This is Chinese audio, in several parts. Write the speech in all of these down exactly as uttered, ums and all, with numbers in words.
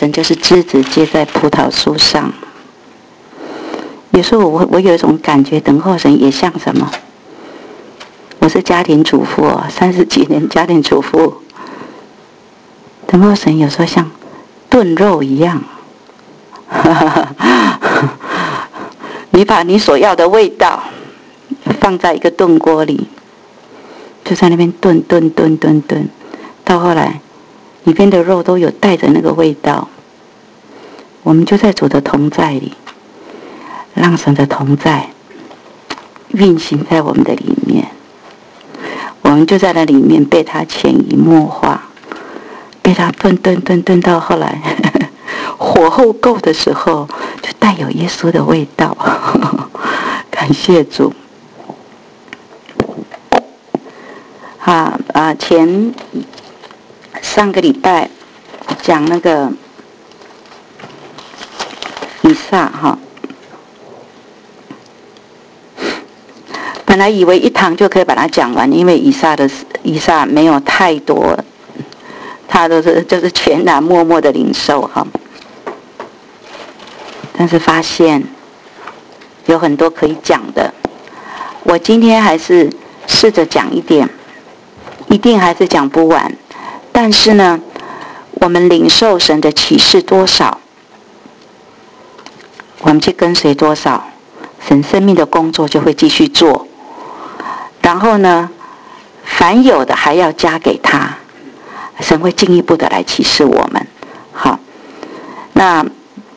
神就是枝子结在葡萄树上。有时候我我有一种感觉，等候神也像什么？我是家庭主妇哦，三十几年家庭主妇，等候神有时候像炖肉一样。你把你所要的味道放在一个炖锅里，就在那边炖炖炖炖炖，到后来里边的肉都有带着那个味道。我们就在主的同在里，让神的同在运行在我们的里面，我们就在那里面被他潜移默化，被他炖炖炖炖到后来火候够的时候，就带有耶稣的味道。感谢主。啊啊！前上个礼拜讲那个以撒哈，本来以为一堂就可以把它讲完，因为以撒的以撒没有太多，他都是就是全然默默的领受哈。但是发现有很多可以讲的，我今天还是试着讲一点，一定还是讲不完。但是呢，我们领受神的启示多少，我们去跟随多少，神生命的工作就会继续做。然后呢，凡有的还要加给他，神会进一步的来启示我们。好，那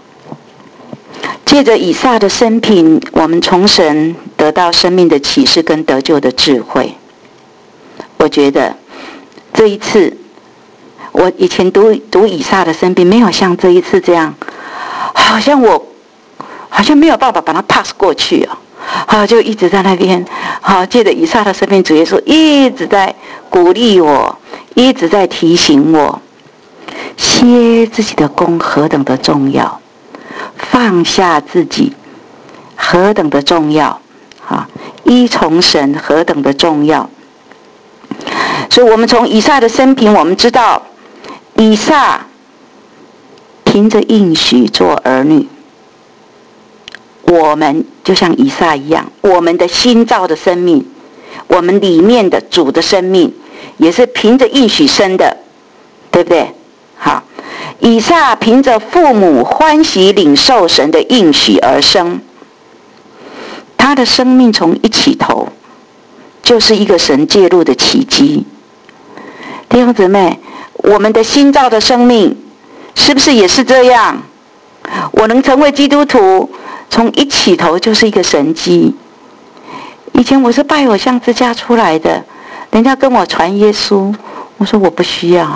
借着以撒的生平，我们从神得到生命的启示跟得救的智慧。我觉得这一次，我以前读读以撒的生平，没有像这一次这样，好像我好像没有办法把它 pass 过去啊，啊，就一直在那边，啊，借着以撒的生命，主耶稣一直在鼓励我，一直在提醒我，歇自己的功何等的重要。放下自己何等的重要啊！依从神何等的重要。所以我们从以撒的生平，我们知道以撒凭着应许做儿女。我们就像以撒一样，我们的新造的生命，我们里面的主的生命，也是凭着应许生的，对不对？好。以撒凭着父母欢喜领受神的应许而生，他的生命从一起头就是一个神介入的奇迹。弟兄姊妹，我们的新造的生命是不是也是这样？我能成为基督徒，从一起头就是一个神迹。以前我是拜偶像之家出来的，人家跟我传耶稣，我说我不需要。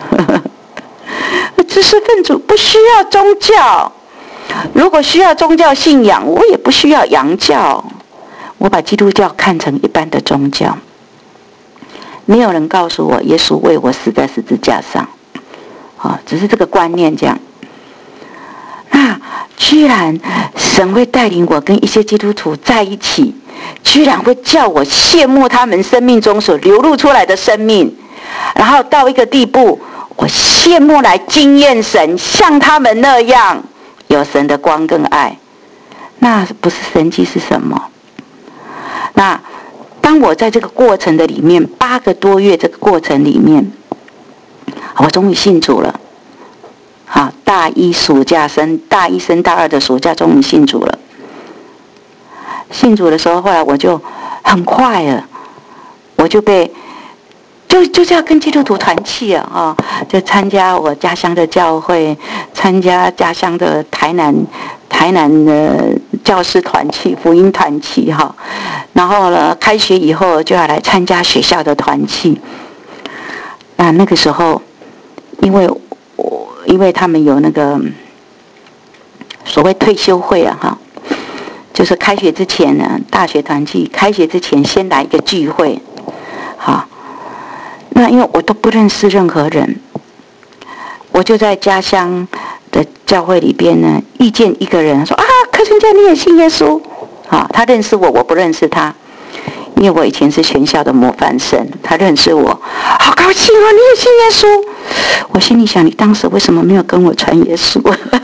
知识分子不需要宗教，如果需要宗教信仰，我也不需要洋教。我把基督教看成一般的宗教，没有人告诉我耶稣为我死在十字架上，啊，只是这个观念这样。那居然神会带领我跟一些基督徒在一起，居然会叫我羡慕他们生命中所流露出来的生命，然后到一个地步，我羡慕来经验神，像他们那样有神的光跟爱。那不是神迹是什么？那当我在这个过程的里面，八个多月这个过程里面，我终于信主了。好，大一暑假升大一升大二的暑假，终于信主了。信主的时候，后来我就很快了，我就被。就就是要跟基督徒团契啊，啊，就参加我家乡的教会，参加家乡的台南台南的教师团契、福音团契哈。然后呢，开学以后就要来参加学校的团契。那那个时候，因为我因为他们有那个所谓退休会啊，哈，就是开学之前呢，大学团契开学之前先来一个聚会，好。那因为我都不认识任何人，我就在家乡的教会里边呢，遇见一个人说啊，柯春佳你也信耶稣？啊，他认识我，我不认识他，因为我以前是全校的模范生，他认识我，好高兴哦，你也信耶稣？ 我心里想，你当时为什么没有跟我传耶稣？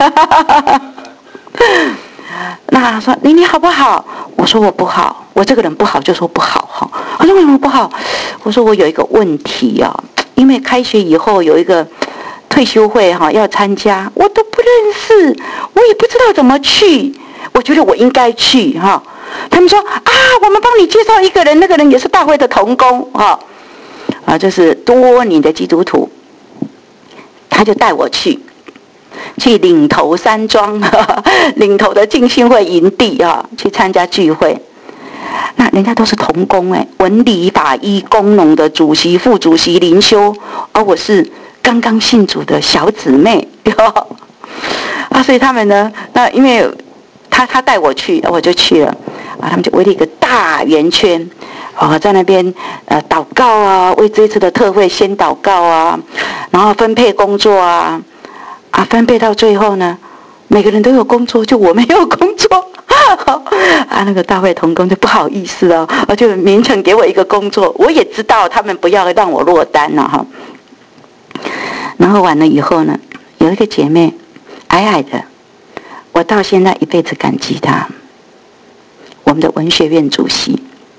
那他说你你好不好？我说我不好，我这个人不好就说不好哈。他说为什么不好？我说我有一个问题啊，因为开学以后有一个退休会哈要参加，我都不认识，我也不知道怎么去，我觉得我应该去哈。他们说啊，我们帮你介绍一个人，那个人也是大会的同工哈，啊，这是多年的基督徒，他就带我去。去岭头山庄，岭头的浸信会营地啊，去参加聚会。那人家都是同工哎，文理法医工农的主席、副主席、灵修，而我是刚刚信主的小姊妹啊，所以他们呢，那因为他他带我去，我就去了啊，他们就围了一个大圆圈。哦，在那边呃祷告啊，为这次的特会先祷告啊，然后分配工作啊。啊，分配到最后呢，每个人都有工作，就我没有工作。啊，那个大会同工就不好意思哦，就勉强给我一个工作。我也知道他们不要让我落单了哈。然后完了以后呢，有一个姐妹，矮矮的，我到现在一辈子感激她。我们的文学院主席，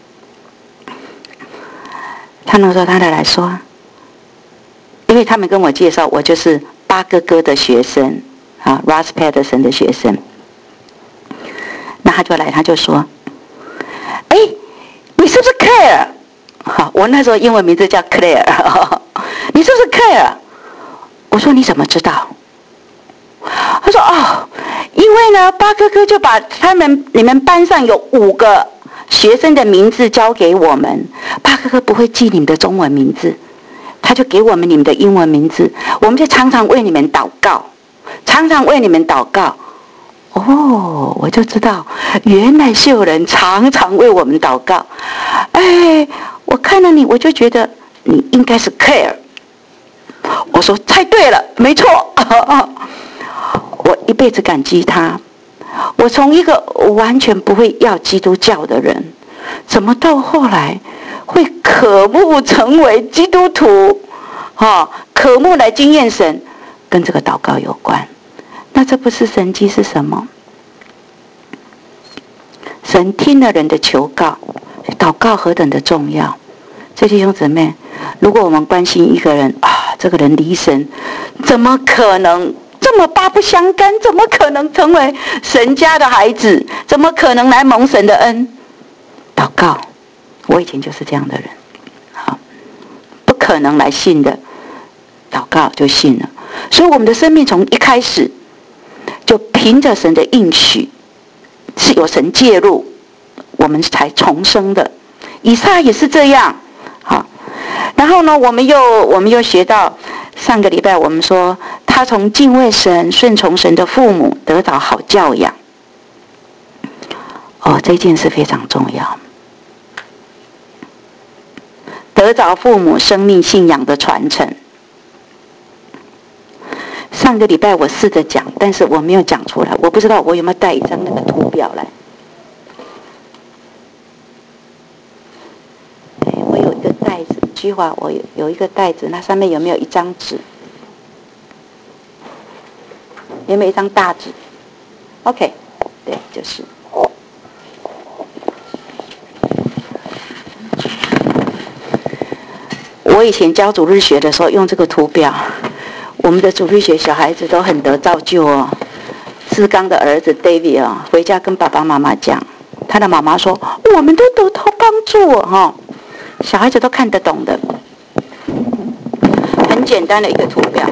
他那时候他来说，因为他们跟我介绍，我就是八哥哥的学生啊 ，Russ Patterson 的学生。那他就来，他就说：“哎，你是不是 Claire？” 好，我那时候英文名字叫 Claire， 你是不是 Claire？ 我说你怎么知道？他说：“哦，因为呢，八哥哥就把他们你们班上有五个学生的名字交给我们，八哥哥不会记你们的中文名字。”他就给我们你们的英文名字，我们就常常为你们祷告，常常为你们祷告。哦，我就知道，原来是有人常常为我们祷告。哎，我看了你，我就觉得你应该是 Claire。我说猜对了，没错。我一辈子感激他。我从一个完全不会要基督教的人，怎么到后来会渴慕成为基督徒，哦，渴慕来经验神，跟这个祷告有关。那这不是神迹是什么？神听了人的求告，祷告何等的重要！这弟兄姊妹，如果我们关心一个人啊，这个人离神，怎么可能这么八不相干？怎么可能成为神家的孩子？怎么可能来蒙神的恩？祷告。我以前就是这样的人，好，不可能来信的，祷告就信了。所以我们的生命从一开始就凭着神的应许，是有神介入，我们才重生的。以撒也是这样，好。然后呢，我们又我们又学到上个礼拜我们说，他从敬畏神、顺从神的父母得到好教养。哦，这件事非常重要。得着父母生命信仰的传承。上个礼拜我试着讲，但是我没有讲出来，我不知道我有没有带一张那个图表来。我有一个袋子，菊花，我有有一个袋子，那上面有没有一张纸？有没有一张大纸 ？OK， 对，就是。我以前教主日学的时候用这个图表，我们的主日学小孩子都很得造就哦。志刚的儿子 David 啊，回家跟爸爸妈妈讲，他的妈妈说我们都得到帮助哦，哈，小孩子都看得懂的，很简单的一个图表。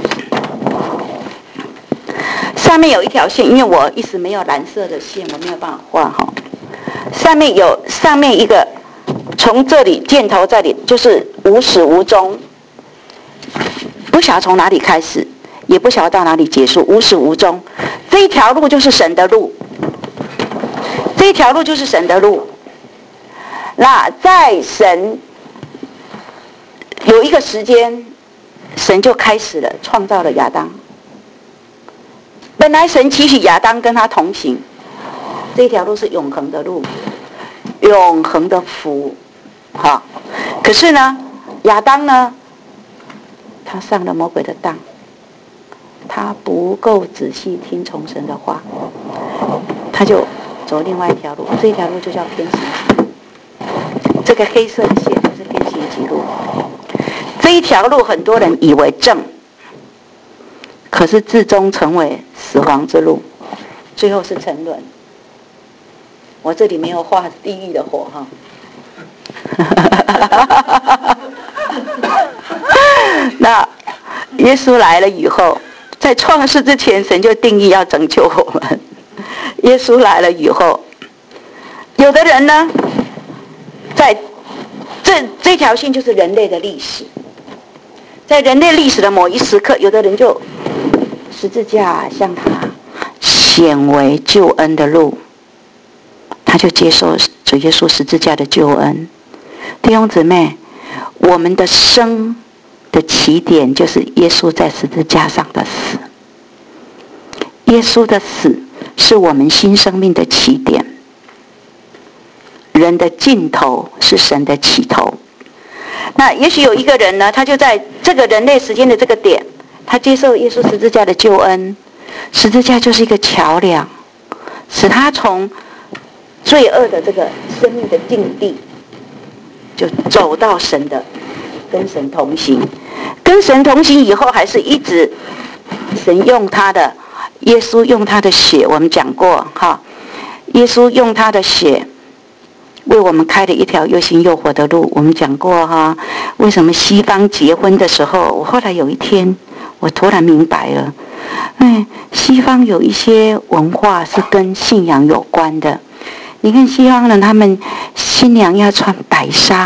上面有一条线，因为我一时没有蓝色的线，我没有办法画哈。上面有上面一个。从这里箭头这里就是无始无终，不晓得从哪里开始，也不晓得到哪里结束，无始无终。这一条路就是神的路，这一条路就是神的路。那在神有一个时间，神就开始了创造了亚当。本来神期许亚当跟他同行，这条路是永恒的路，永恒的福。好，可是呢，亚当呢， 他上了魔鬼的当，他不够仔细听从神的话，他就走另外一条路，这条路就叫偏行己路。这个黑色的线就是偏行己路。这一条路很多人以为正，可是至终成为死亡之路，最后是沉沦。我这里没有画地狱的火哈。那耶稣来了以后，在创世之前，神就定义要拯救我们。耶稣来了以后，有的人呢，在这这条线就是人类的历史，在人类历史的某一时刻，有的人就十字架向他显为救恩的路，他就接受主耶稣十字架的救恩。弟兄姊妹，我们的生的起点就是耶稣在十字架上的死。耶稣的死是我们新生命的起点，人的尽头是神的起头。那也许有一个人呢，他就在这个人类时间的这个点，他接受耶稣十字架的救恩。十字架就是一个桥梁，使他从罪恶的这个生命的境地，就走到神的，跟神同行。跟神同行以后，还是一直神用他的，耶稣用他的血，我们讲过哈，耶稣用他的血为我们开了一条又新又活的路。我们讲过哈，为什么西方结婚的时候，我后来有一天我突然明白了，哎，西方有一些文化是跟信仰有关的。你看西方人，他们新娘要穿白纱，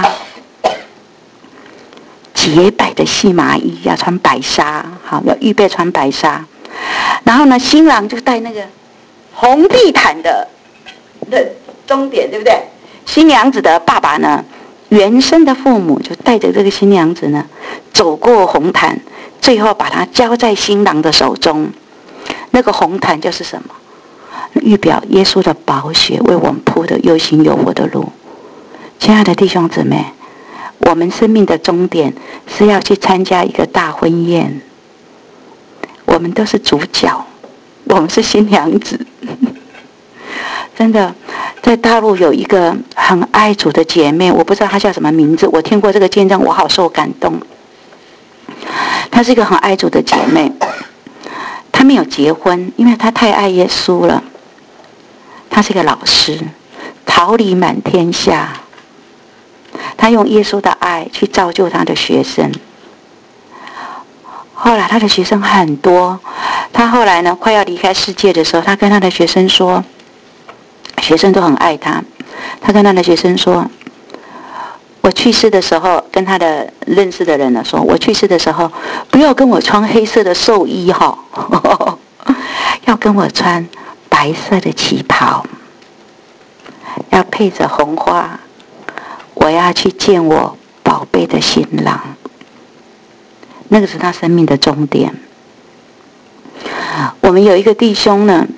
洁白的细麻衣，要穿白纱，好，要预备穿白纱。然后呢，新郎就带那个红地毯的的终点，对不对？新娘子的爸爸呢，原生的父母就带着这个新娘子呢，走过红毯，最后把她交在新郎的手中。那个红毯就是什么？预表耶稣的宝血为我们铺的又新又活的路。亲爱的弟兄姊妹，我们生命的终点是要去参加一个大婚宴，我们都是主角，我们是新娘子。真的，在大陆有一个很爱主的姐妹，我不知道她叫什么名字，我听过这个见证，我好受感动。她是一个很爱主的姐妹，她没有结婚，因为她太爱耶稣了。她是一个老师，桃李满天下。她用耶稣的爱去造就她的学生。后来她的学生很多，她后来呢快要离开世界的时候，她跟她的学生说，学生都很爱她，她跟她的学生说，我去世的时候，跟她的认识的人呢说，我去世的时候不要跟我穿黑色的寿衣哈，要跟我穿白色的旗袍，要配着红花，我要去见我宝贝的新郎。那个是他生命的终点。我们有一个弟兄呢，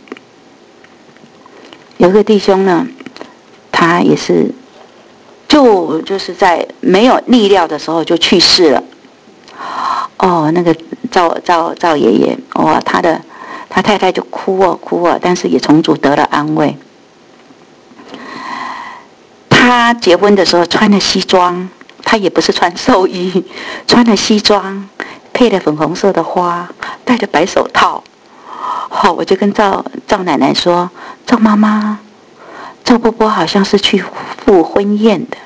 有一个弟兄呢，他也是就就是在没有力料的时候就去世了。哦，那个赵赵赵爷爷，哇，他的他太太就哭啊哭啊，但是也从主得了安慰。他结婚的时候穿了西装，他也不是穿寿衣，穿了西装，配了粉红色的花，戴着白手套。好、哦，我就跟赵赵奶奶说，赵妈妈，赵伯伯好像是去赴婚宴的。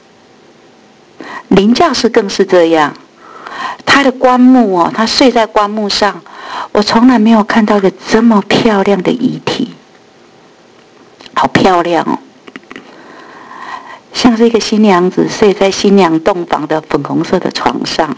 林教士更是这样，他的棺木哦，他睡在棺木上，我从来没有看到一个这么漂亮的遗体，好漂亮哦，像是一个新娘子睡在新娘洞房的粉红色的床上。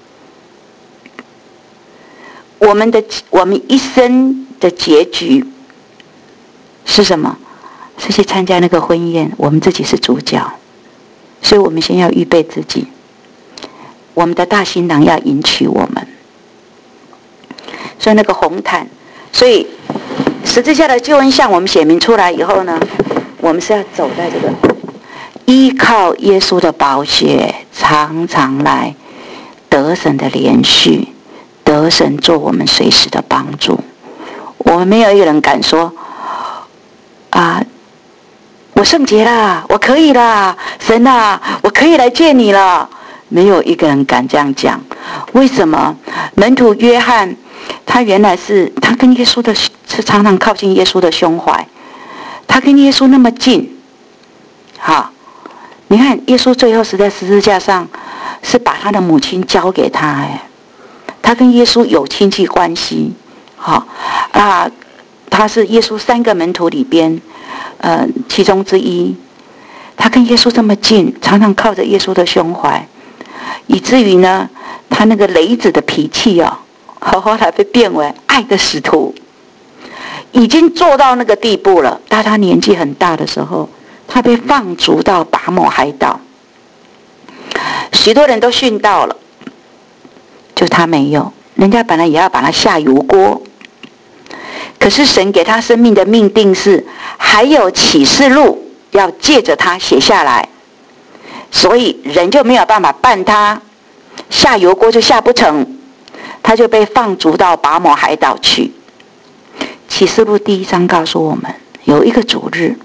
我们的我们一生的结局是什么？是去参加那个婚宴，我们自己是主角，所以我们先要预备自己。我们的大新郎要迎娶我们，所以那个红毯，所以十字架的救恩向我们显明出来以后呢，我们是要走在这个依靠耶稣的宝血，常常来得神的连续，得神做我们随时的帮助。我们没有一个人敢说啊，我圣洁啦，我可以啦，神啊，我可以来见你了。没有一个人敢这样讲。为什么？门徒约翰，他原来是他跟耶稣的是常常靠近耶稣的胸怀，他跟耶稣那么近。好，你看耶稣最后死在十字架上，是把他的母亲交给他，哎，他跟耶稣有亲戚关系。好啊，他是耶稣三个门徒里边，呃，其中之一。他跟耶稣这么近，常常靠着耶稣的胸怀，以至于呢，他那个雷子的脾气哦，后来被变为爱的使徒，已经做到那个地步了。当他年纪很大的时候，他被放逐到拔摩海岛，许多人都殉道了，就他没有。人家本来也要把他下油锅，可是神给他生命的命定是，还有启示录要借着他写下来，所以人就没有办法办他，下油锅就下不成，他就被放逐到拔摩海岛去。启示录第一章告诉我们，有一个主日，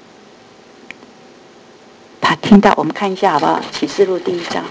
他听到，我们看一下好不好？启示录第一章。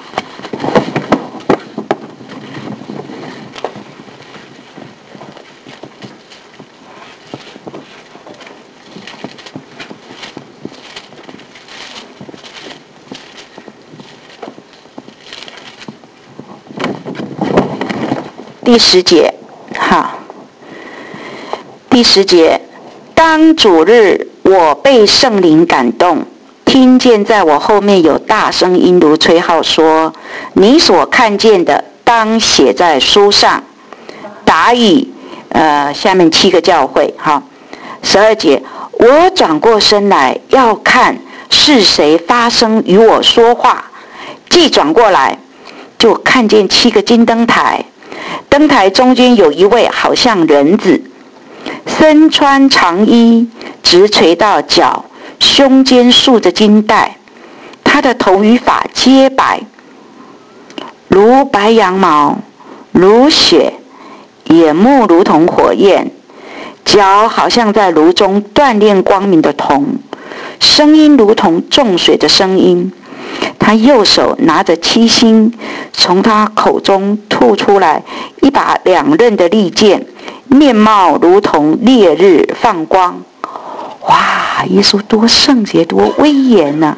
第十节，好，第十节，当主日，我被圣灵感动，听见在我后面有大声音如吹号说：“你所看见的，当写在书上。”答以呃下面七个教会，哈，十二节，我转过身来要看是谁发声与我说话，既转过来，就看见七个金灯台。灯台中间有一位好像人子，身穿长衣，直垂到脚，胸间束着金带，他的头与发皆白，如白羊毛，如雪，眼目如同火焰，脚好像在炉中锻炼光明的铜，声音如同众水的声音。他右手拿着七星，从他口中吐出来一把两刃的利剑，面貌如同烈日放光。哇，耶稣多圣洁，多威严呐、啊！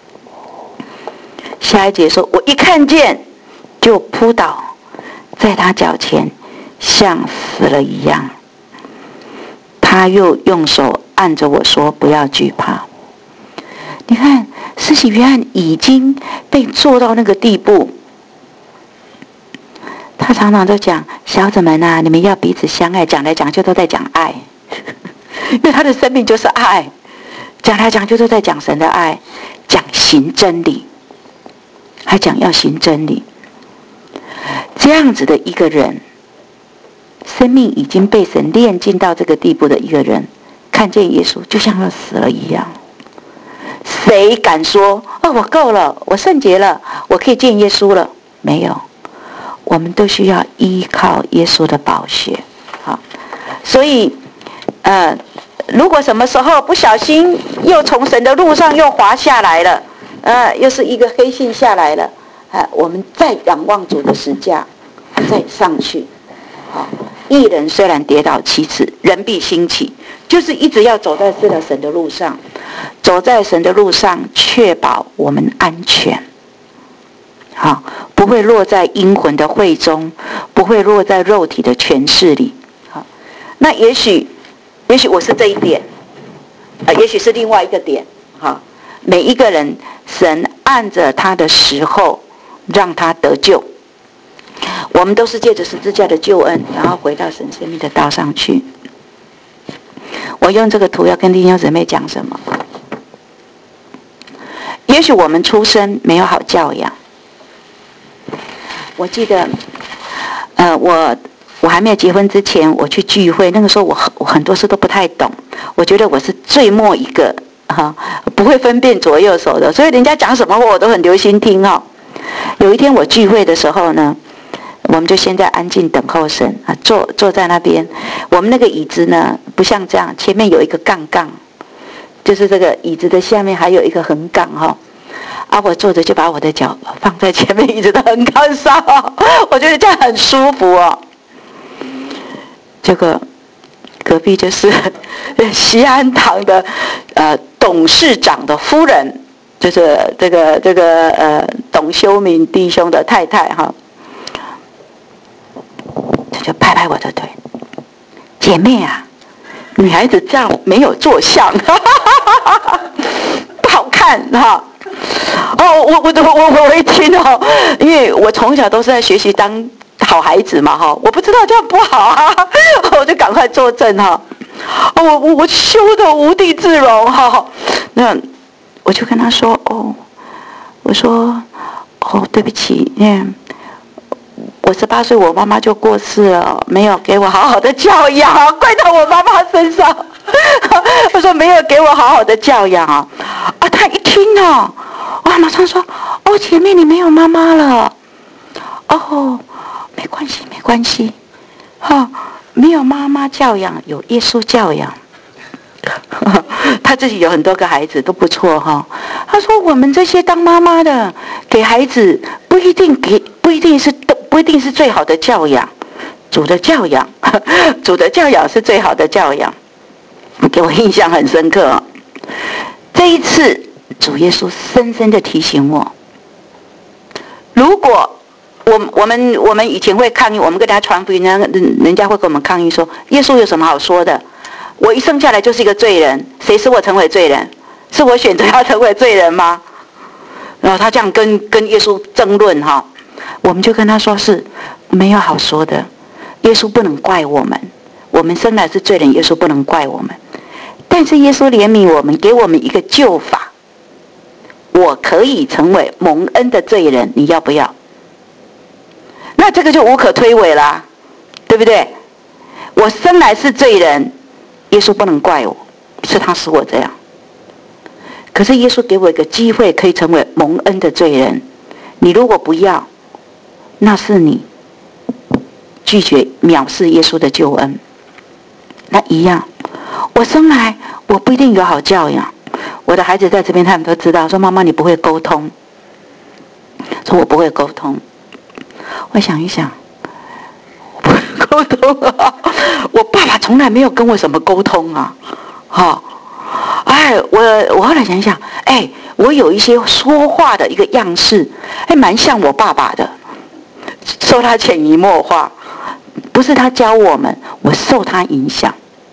下一节说，我一看见就扑倒在他脚前，像死了一样。他又用手按着我说，不要惧怕。你看，施洗约翰已经被做到那个地步，他常常都讲，小子们啊，你们要彼此相爱，讲来讲去都在讲爱，因为他的生命就是爱，讲来讲去都在讲神的爱，讲行真理，还讲要行真理。这样子的一个人，生命已经被神炼尽到这个地步的一个人，看见耶稣就像要死了一样。谁敢说哦，我够了，我圣洁了，我可以见耶稣了？没有，我们都需要依靠耶稣的宝血。好，所以呃，如果什么时候不小心又从神的路上又滑下来了，呃，又是一个黑线下来了，呃、我们再仰望主的十架，再上去。好，一人虽然跌倒七次，人必兴起，就是一直要走在这条神的路上。走在神的路上，确保我们安全，好，不会落在阴魂的会中，不会落在肉体的权势里。好，那也许，也许我是这一点，啊，也许是另外一个点。好，每一个人，神按着他的时候，让他得救。我们都是借着十字架的救恩，然后回到神生命的道上去。我用这个图要跟弟兄姊妹讲什么？也许我们出生没有好教养。我记得，呃，我我还没有结婚之前，我去聚会，那个时候我我很多事都不太懂，我觉得我是最末一个哈、啊，不会分辨左右手的，所以人家讲什么话我都很留心听哦。有一天我聚会的时候呢， 我们就现在安静等候神啊，坐坐在那边。我们那个椅子呢，不像这样，前面有一个杠杠，就是这个椅子的下面还有一个横杠哈、哦。啊，我坐着就把我的脚放在前面椅子的横杠上、哦，我觉得这样很舒服哦。这个隔壁就是西安堂的呃董事长的夫人，就是这个这个呃董修明弟兄的太太哈。他就拍拍我的腿，姐妹啊，女孩子这样没有坐相，不好看哈。哦，我我我我我一听哦，因为我从小都是在学习当好孩子嘛哈，我不知道这样不好啊，我就赶快作证哈。哦，我我我羞得无地自容哈。那我就跟他说哦，我说哦，对不起，嗯。我十八岁，我妈妈就过世了，没有给我好好的教养，怪到我妈妈身上。我说没有给我好好的教养啊！啊，他一听啊，哇，马上说：“哦，姐妹，你没有妈妈了。”哦，没关系，没关系，哈、哦，没有妈妈教养，有耶稣教养。他自己有很多个孩子，都不错哈、哦。他说：“我们这些当妈妈的，给孩子不一定给，不一定是不一定是最好的教养，主的教养，主的教养是最好的教养。”给我印象很深刻、哦。这一次，主耶稣深深的提醒我：如果我我们我们以前会抗议，我们跟大家传福音，人人家会跟我们抗议说：“耶稣有什么好说的？我一生下来就是一个罪人，谁使我成为罪人？是我选择要成为罪人吗？”然后他这样跟跟耶稣争论哈，我们就跟他说是没有好说的，耶稣不能怪我们，我们生来是罪人，耶稣不能怪我们，但是耶稣怜悯我们，给我们一个救法，我可以成为蒙恩的罪人，你要不要？那这个就无可推诿啦，对不对？我生来是罪人，耶稣不能怪我，是他使我这样。可是耶稣给我一个机会，可以成为蒙恩的罪人。你如果不要，那是你拒绝藐视耶稣的救恩。那一样，我生来我不一定有好教养。我的孩子在这边，他们都知道，说妈妈你不会沟通，说我不会沟通。我想一想，我不会沟通啊，我爸爸从来没有跟我什么沟通啊，哈、哦。哎，我我后来想想，哎，我有一些说话的一个样式，还蛮像我爸爸的，受他潜移默化，不是他教我们，我受他影响。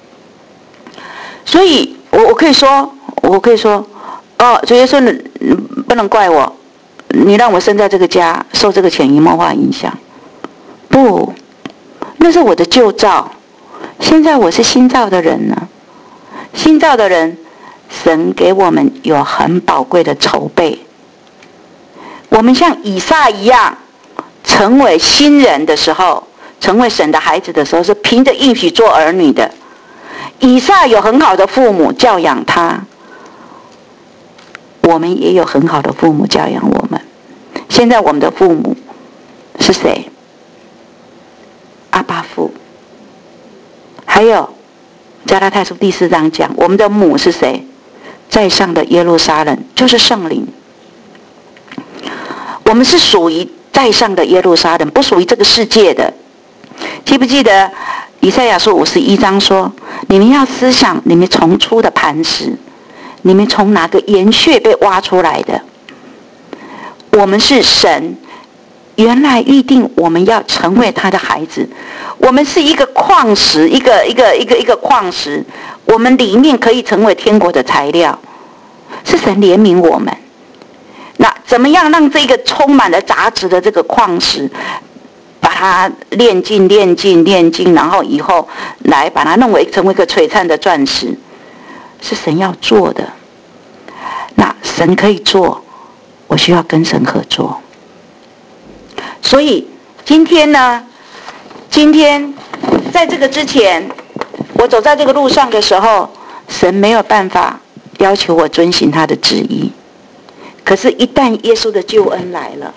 所以我我可以说，我可以说，哦，主耶稣你不能怪我，你让我生在这个家，受这个潜移默化影响，不，那是我的旧造，现在我是新造的人呢。新造的人，神给我们有很宝贵的筹备。我们像以撒一样，成为新人的时候，成为神的孩子的时候，是凭着应许做儿女的。以撒有很好的父母教养他，我们也有很好的父母教养我们。现在我们的父母是谁？阿爸父。还有加拉太书第四章讲，我们的母是谁？在上的耶路撒冷，就是圣灵。我们是属于在上的耶路撒冷，不属于这个世界的。记不记得以赛亚书五十一章说，你们要思想你们从出的磐石，你们从哪个岩穴被挖出来的？我们是神原来预定我们要成为他的孩子，我们是一个矿石，一个一个一个一个矿石，我们里面可以成为天国的材料，是神怜悯我们。那怎么样让这个充满了杂质的这个矿石，把它炼净炼净炼净，然后以后来把它弄为成为一个璀璨的钻石，是神要做的。那神可以做，我需要跟神合作。所以今天呢，今天在这个之前，我走在这个路上的时候，神没有办法要求我遵行他的旨意。可是一旦耶稣的救恩来了，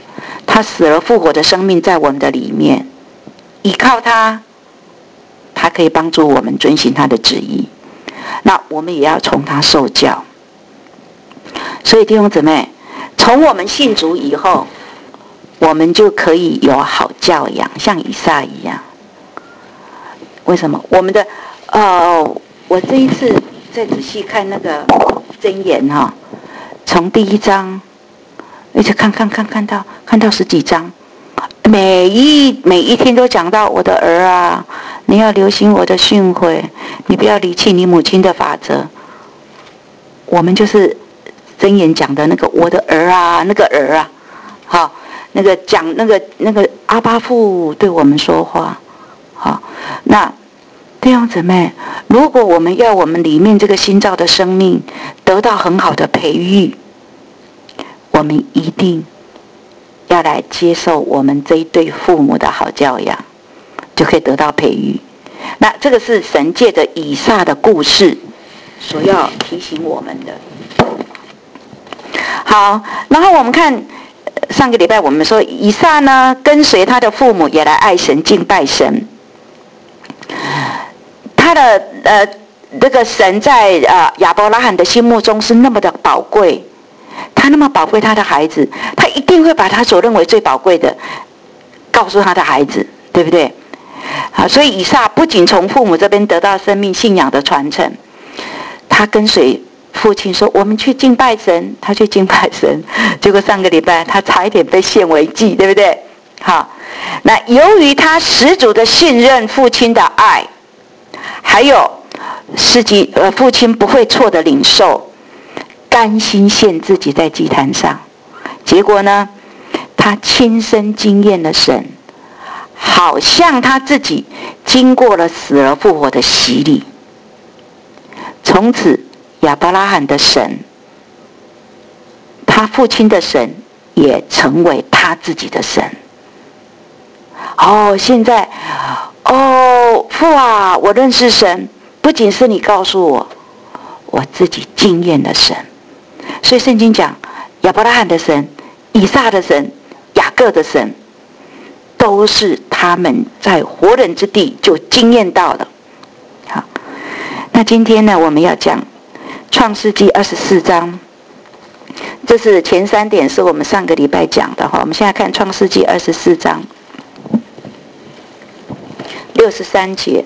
他死而复活的生命在我们的里面，依靠他，他可以帮助我们遵行他的旨意。那我们也要从他受教。所以弟兄姊妹，从我们信主以后，我们就可以有好教养，像以撒一样。为什么？我们的呃，我这一次再仔细看那个箴言哈、哦，从第一章一直看看看看到看到十几章，每一每一天都讲到我的儿啊，你要留心我的训诲，你不要离弃你母亲的法则。我们就是箴言讲的那个我的儿啊，那个儿啊，好，那个讲那个那个阿爸父对我们说话，好，那弟兄姊妹，如果我们要我们里面这个新造的生命得到很好的培育，我们一定要来接受我们这一对父母的好教养，就可以得到培育。那这个是神借着以撒的故事所要提醒我们的。好，然后我们看上个礼拜我们说以撒呢跟随他的父母也来爱神敬拜神，他的呃这个神在呃亚伯拉罕的心目中是那么的宝贵，他那么宝贵他的孩子，他一定会把他所认为最宝贵的告诉他的孩子，对不对？好，所以以撒不仅从父母这边得到生命信仰的传承，他跟随父亲说我们去敬拜神，他去敬拜神，结果上个礼拜他差一点被献为祭，对不对？好，那由于他十足的信任父亲的爱，还有是己呃父亲不会错的领受，甘心献自己在祭坛上，结果呢，他亲身经验了神，好像他自己经过了死而复活的洗礼。从此亚伯拉罕的神，他父亲的神也成为他自己的神。哦，现在哦父啊，我认识神，不仅是你告诉我，我自己经验了神。所以圣经讲亚伯拉罕的神、以撒的神、雅各的神，都是他们在活人之地就经验到了。好，那今天呢，我们要讲创世纪二十四章，这是前三点是我们上个礼拜讲的哈。我们现在看创世纪二十四章六十三节。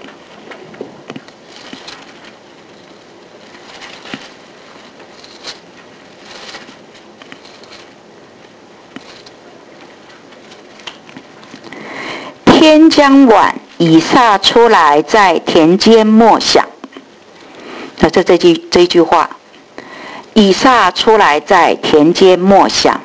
天将晚，以撒出来在田间默想。那这这句这句话，以撒出来在田间默想。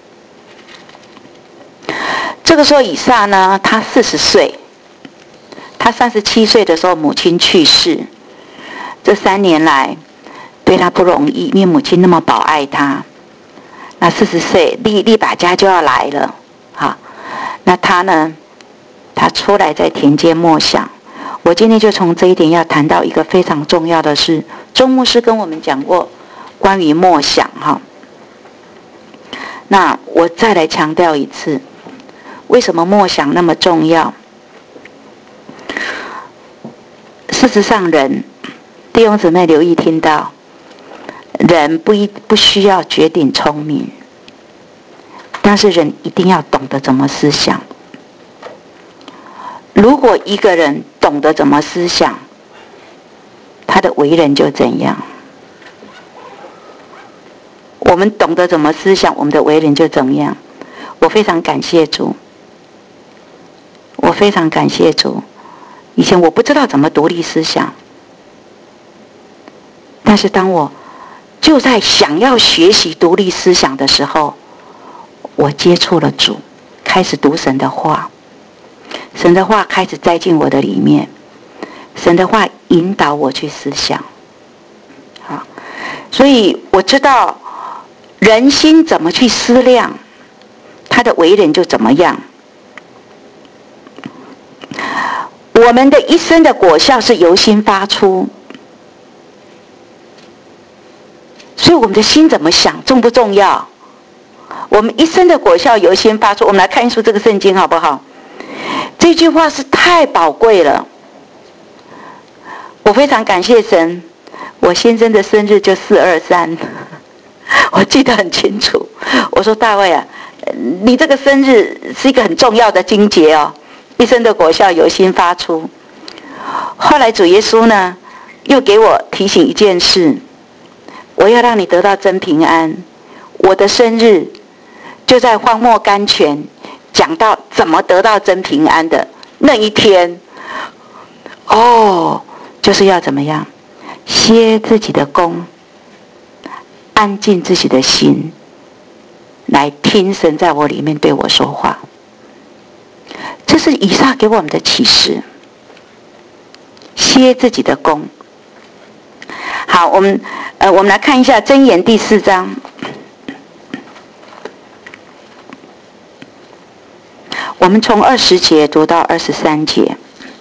这个时候以撒呢，他四十岁，他三十七岁的时候母亲去世，这三年来对他不容易，因为母亲那么保爱他。那四十岁利利百加就要来了，好，那他呢？他出来在田间默想。我今天就从这一点要谈到一个非常重要的事。钟牧师跟我们讲过关于默想哈。那我再来强调一次，为什么默想那么重要？事实上人，弟兄姊妹留意听到，人不一不需要绝顶聪明，但是人一定要懂得怎么思想。如果一个人懂得怎么思想，他的为人就怎样。我们懂得怎么思想，我们的为人就怎么样。我非常感谢主，我非常感谢主。以前我不知道怎么独立思想，但是当我就在想要学习独立思想的时候，我接触了主，开始读神的话。神的话开始栽进我的里面，神的话引导我去思想。好，所以我知道人心怎么去思量，他的为人就怎么样。我们的一生的果效是由心发出，所以我们的心怎么想重不重要？ 我们一生的果效由心发出。我们来看一书这个圣经好不好？这句话是太宝贵了。我非常感谢神，我先生的生日就四二三，我记得很清楚。我说大卫啊，你这个生日是一个很重要的经节哦，一生的果效由心发出。后来主耶稣呢，又给我提醒一件事，我要让你得到真平安。我的生日就在荒漠甘泉讲到怎么得到真平安的那一天。哦，就是要怎么样歇自己的功，安静自己的心，来听神在我里面对我说话。这是以撒给我们的启示，歇自己的功。好，我们呃，我们来看一下箴言第四章。我们从二十节读到二十三节。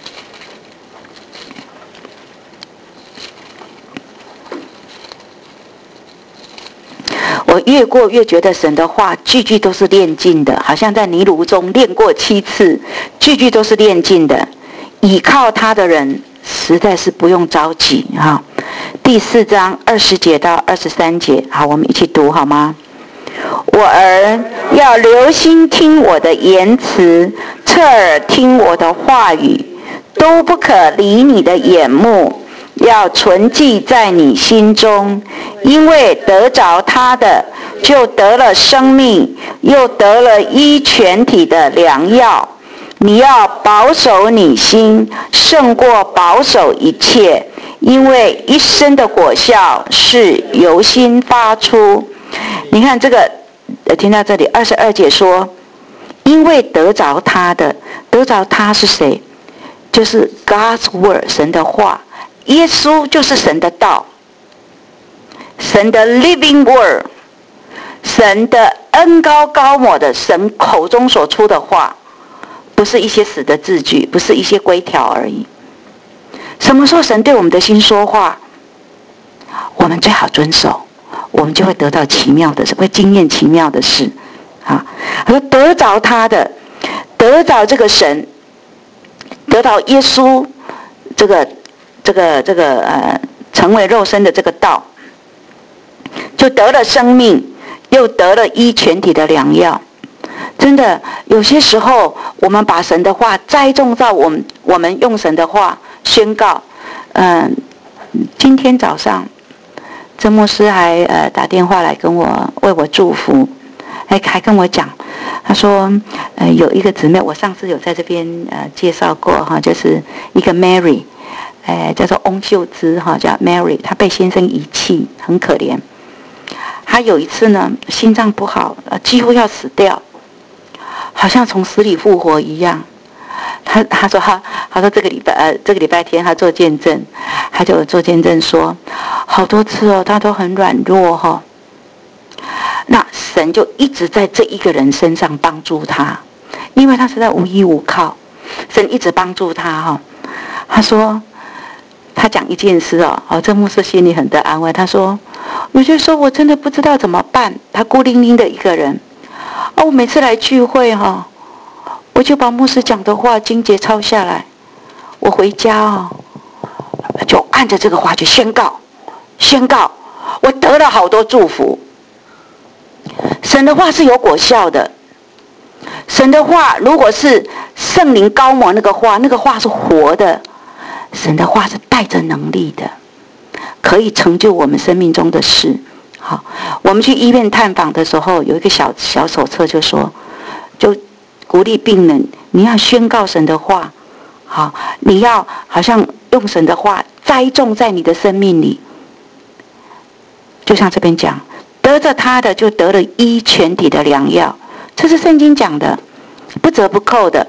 我越过越觉得神的话句句都是炼净的，好像在泥炉中炼过七次，句句都是炼净的。倚靠他的人实在是不用着急哈。第四章二十节到二十三节，好，我们一起读好吗？我儿要留心听我的言辞，侧耳听我的话语，都不可离你的眼目，要存记在你心中，因为得着他的，就得了生命，又得了医全体的良药。你要保守你心，胜过保守一切，因为一生的果效是由心发出。你看这个，听到这里，二十二节说，因为得着他的，得着他是谁？就是 God's word， 神的话。耶稣就是神的道，神的 living word， 神的恩高高抹的，神口中所出的话，不是一些死的字句，不是一些规条而已。什么时候神对我们的心说话，我们最好遵守，我们就会得到奇妙的事，会经验奇妙的事啊！而得着他的，得着这个神，得到耶稣这个这个这个呃成为肉身的这个道，就得了生命，又得了医全体的良药。真的，有些时候我们把神的话栽种到我们，我们用神的话宣告。嗯、呃，今天早上，曾牧师还呃打电话来跟我为我祝福，还还跟我讲，他说，呃有一个姊妹，我上次有在这边呃介绍过哈，就是一个 Mary， 呃叫做翁秀芝哈，叫 Mary， 她被先生遗弃，很可怜。她有一次呢，心脏不好，呃几乎要死掉。好像从死里复活一样，他他说他他说这个礼拜呃这个礼拜天他做见证，他就做见证说，好多次哦他都很软弱哈、哦，那神就一直在这一个人身上帮助他，因为他实在无依无靠，神一直帮助他哈、哦。他说他讲一件事哦，哦这牧师心里很得安慰，他说有些时候我真的不知道怎么办，他孤零零的一个人。哦，我每次来聚会哈、哦，我就把牧师讲的话经节抄下来，我回家哦，就按着这个话去宣告，宣告，我得了好多祝福。神的话是有果效的，神的话如果是圣灵高摩那个话，那个话是活的，神的话是带着能力的，可以成就我们生命中的事。好，我们去医院探访的时候，有一个小小手册就说，就鼓励病人，你要宣告神的话，好，你要好像用神的话栽种在你的生命里。就像这边讲，得着他的就得了医全体的良药，这是圣经讲的，不折不扣的。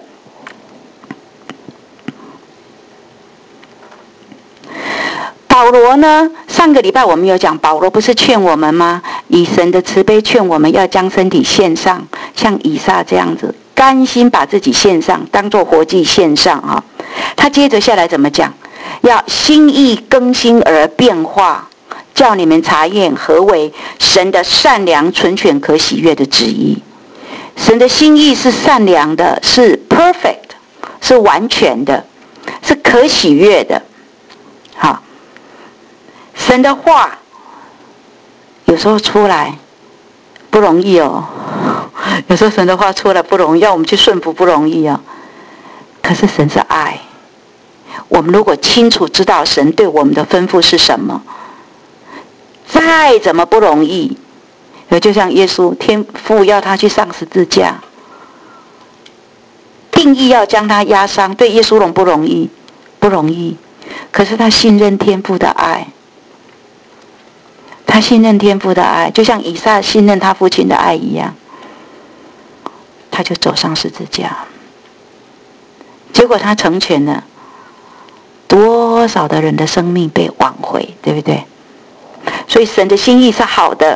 保罗呢？上个礼拜我们有讲，保罗不是劝我们吗？以神的慈悲劝我们要将身体献上，像以撒这样子，甘心把自己献上，当作活祭献上啊。他接着下来怎么讲？要心意更新而变化， 叫你们查验何为神的善良、纯全、可喜悦的旨意。神的心意是善良的，是 perfect， 是完全的，是可喜悦的。好，神的话有时候出来不容易哦，有时候神的话出来不容易，要我们去顺服不容易哦。可是神是爱，我们如果清楚知道神对我们的吩咐是什么，再怎么不容易，就像耶稣天父要他去上十字架，定义要将他压伤，对耶稣容不容易？不容易。可是他信任天父的爱，他信任天父的爱，就像以撒信任他父亲的爱一样，他就走上十字架。结果他成全了多少的人的生命被挽回，对不对？所以神的心意是好的。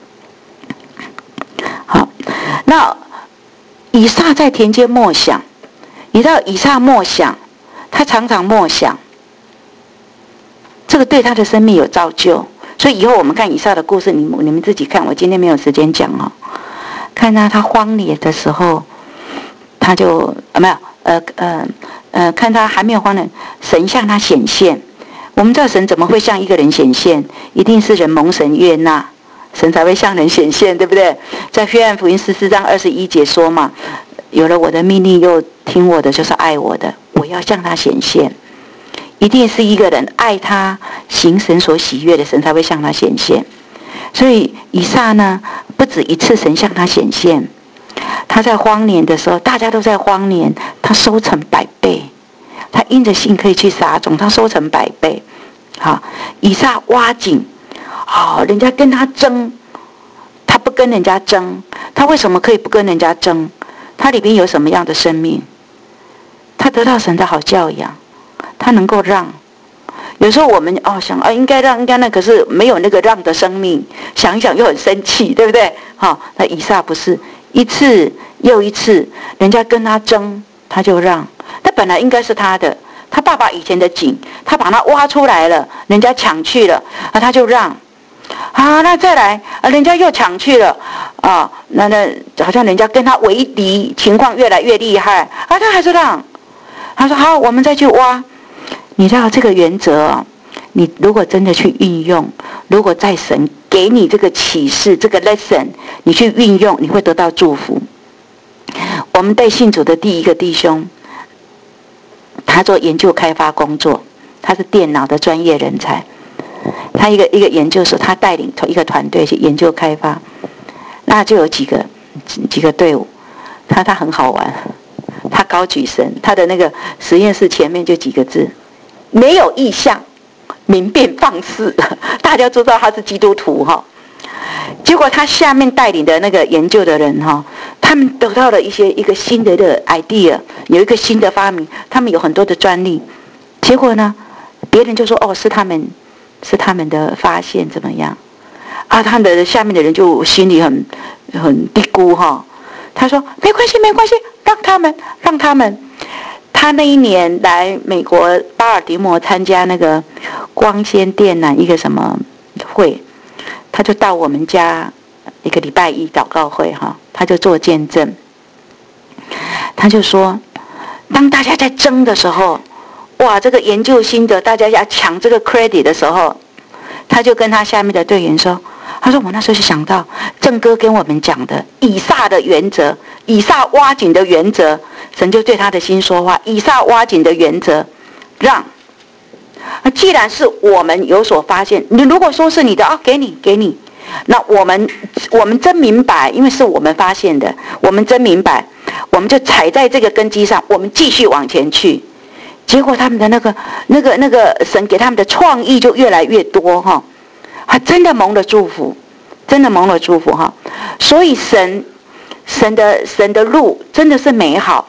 好，那以撒在田间默想，你知道以撒默想，他常常默想，这个对他的生命有造就。所以以后我们看以撒的故事，你你们自己看，我今天没有时间讲哦。看到他荒野的时候，他就呃没有呃呃呃，看他还没有荒野，神向他显现。我们知道神怎么会向一个人显现？一定是人蒙神悦纳，神才会向人显现，对不对？在约翰福音十四章二十一节说嘛，有了我的命令又听我的，就是爱我的，我要向他显现。一定是一个人爱他，行神所喜悦的，神才会向他显现。所以以撒呢，不止一次神向他显现。他在荒年的时候，大家都在荒年，他收成百倍。他因着信可以去撒种，他收成百倍。好，以撒挖井，好、哦，人家跟他争，他不跟人家争。他为什么可以不跟人家争？他里边有什么样的生命？他得到神的好教养，他能够让。有时候我们哦想啊，应该让，应该那，可是没有那个让的生命，想一想又很生气，对不对？好、哦，那以撒不是一次又一次，人家跟他争，他就让。那本来应该是他的，他爸爸以前的井，他把它挖出来了，人家抢去了，啊，他就让。啊，那再来，啊，人家又抢去了，啊，那那好像人家跟他为敌，情况越来越厉害，啊，他还是让。他说好，我们再去挖。你知道这个原则哦，你如果真的去运用，如果在神给你这个启示，这个 lesson， 你去运用，你会得到祝福。我们带信主的第一个弟兄，他做研究开发工作，他是电脑的专业人才。他一个一个研究所，他带领一个团队去研究开发，那就有几个几个队伍，他他很好玩，他高举神，他的那个实验室前面就几个字：没有异象，明辨放肆。大家都知道他是基督徒哈。结果他下面带领的那个研究的人哈，他们得到了一些一个新的的 idea， 有一个新的发明，他们有很多的专利。结果呢，别人就说哦，是他们。是他们的发现怎么样啊？他们的下面的人就心里很很嘀咕哈。他说没关系没关系，让他们让他们。他那一年来美国巴尔的摩参加那个光纤电缆一个什么会，他就到我们家一个礼拜一祷告会哈，他就做见证。他就说，当大家在争的时候。哇，这个研究心得，大家要抢这个 credit 的时候，他就跟他下面的队员说：“他说我那时候就想到正哥跟我们讲的以撒的原则，以撒挖井的原则，神就对他的心说话。以撒挖井的原则，让。既然是我们有所发现，你如果说是你的啊，给你给你，那我们我们真明白，因为是我们发现的，我们真明白，我们就踩在这个根基上，我们继续往前去。”结果他们的那个、那个、那个神给他们的创意就越来越多哈，还真的蒙了祝福，真的蒙了祝福哈。所以神、神的、神的路真的是美好。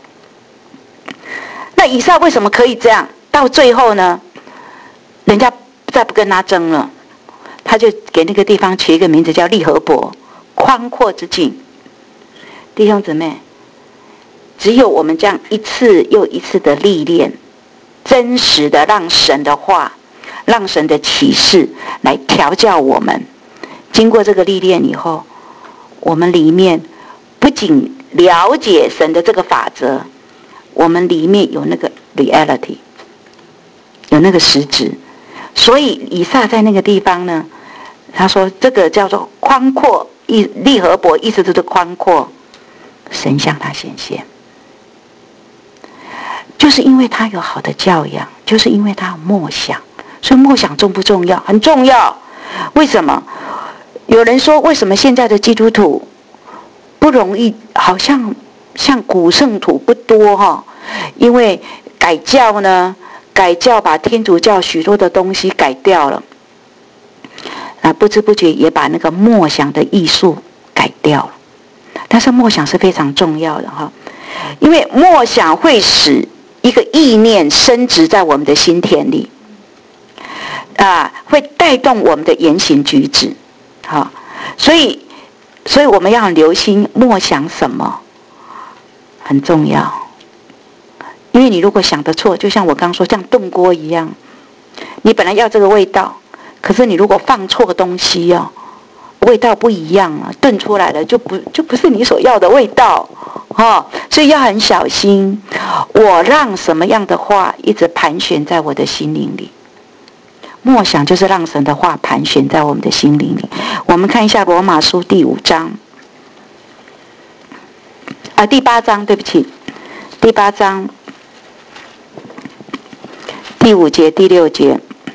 那以撒为什么可以这样？到最后呢，人家再不跟他争了，他就给那个地方取一个名字叫利河伯，宽阔之境。弟兄姊妹。只有我们这样一次又一次的历练，真实的让神的话， 让神的启示来调教我们。经过这个历练以后，我们里面不仅了解神的这个法则，我们里面有那个 reality， 有那个实质。所以以撒在那个地方呢，他说这个叫做宽阔，利河伯意思就是宽阔，神向他显现。就是因为他有好的教养，就是因为他有默想。所以默想重不重要？很重要。为什么？有人说，为什么现在的基督徒不容易，好像像古圣徒不多哈？因为改教呢，改教把天主教许多的东西改掉了，啊，不知不觉也把那个默想的艺术改掉了。但是默想是非常重要的哈，因为默想会使一个意念深植在我们的心田里。啊，会带动我们的言行举止，好，所以，所以我们要很留心默想什么，很重要。因为你如果想得错，就像我刚说，像炖锅一样，你本来要这个味道，可是你如果放错东西哦，味道不一样了，炖出来的就不就不是你所要的味道，哦，所以要很小心。我让什么样的话一直盘旋在我的心灵里？默想就是让神的话盘旋在我们的心灵里。我们看一下罗马书第五章，啊，第八章，对不起，第八章第五节、第六节。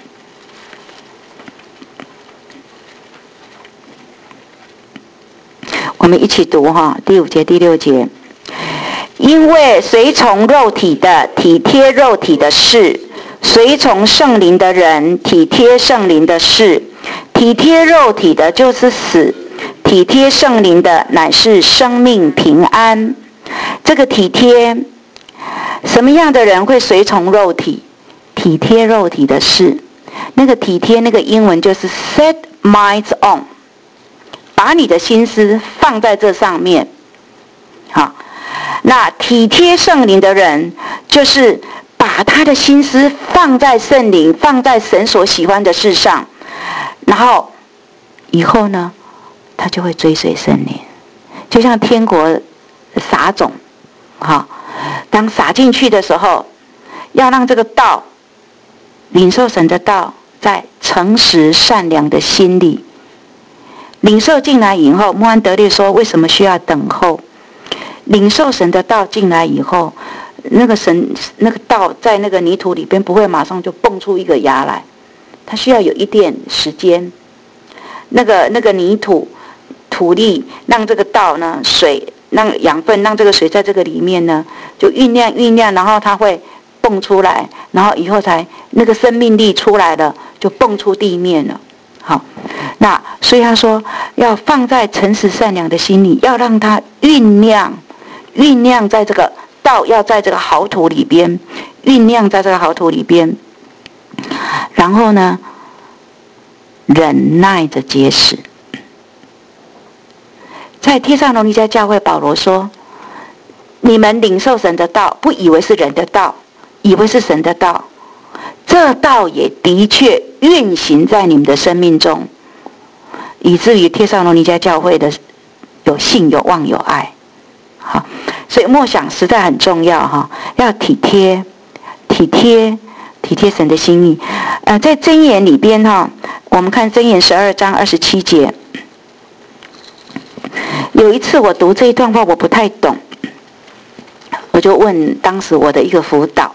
我们一起读哈，第五节、第六节。因为随从肉体的体贴肉体的事，随从圣灵的人体贴圣灵的事。体贴肉体的就是死，体贴圣灵的乃是生命平安。这个体贴，什么样的人会随从肉体？体贴肉体的事。那个体贴，那个英文就是 set minds on， 把你的心思放在这上面。好，那体贴圣灵的人，就是把他的心思放在圣灵，放在神所喜欢的事上，然后以后呢，他就会追随圣灵，就像天国撒种，哈，当撒进去的时候，要让这个道领受神的道，在诚实善良的心里领受进来以后，穆安德烈说，为什么需要等候？领受神的道进来以后，那个神那个道在那个泥土里边不会马上就蹦出一个芽来，它需要有一点时间。那个那个泥土土地让这个道呢，水让养分，让这个水在这个里面呢就酝酿酝酿，然后它会蹦出来，然后以后才那个生命力出来了，就蹦出地面了。好，那所以他说要放在诚实善良的心里，要让它酝酿酝酿在这个道，要在这个好土里边酝酿在这个好土里边，然后呢忍耐着结实。在帖撒罗尼迦教会，保罗说，你们领受神的道，不以为是人的道，以为是神的道，这道也的确运行在你们的生命中，以至于帖撒罗尼迦教会的有信有望有爱。好，所以默想实在很重要哈，要体贴体贴体贴神的心意。呃，在箴言里边哈，我们看箴言十二章二十七节。有一次我读这一段话我不太懂，我就问当时我的一个辅导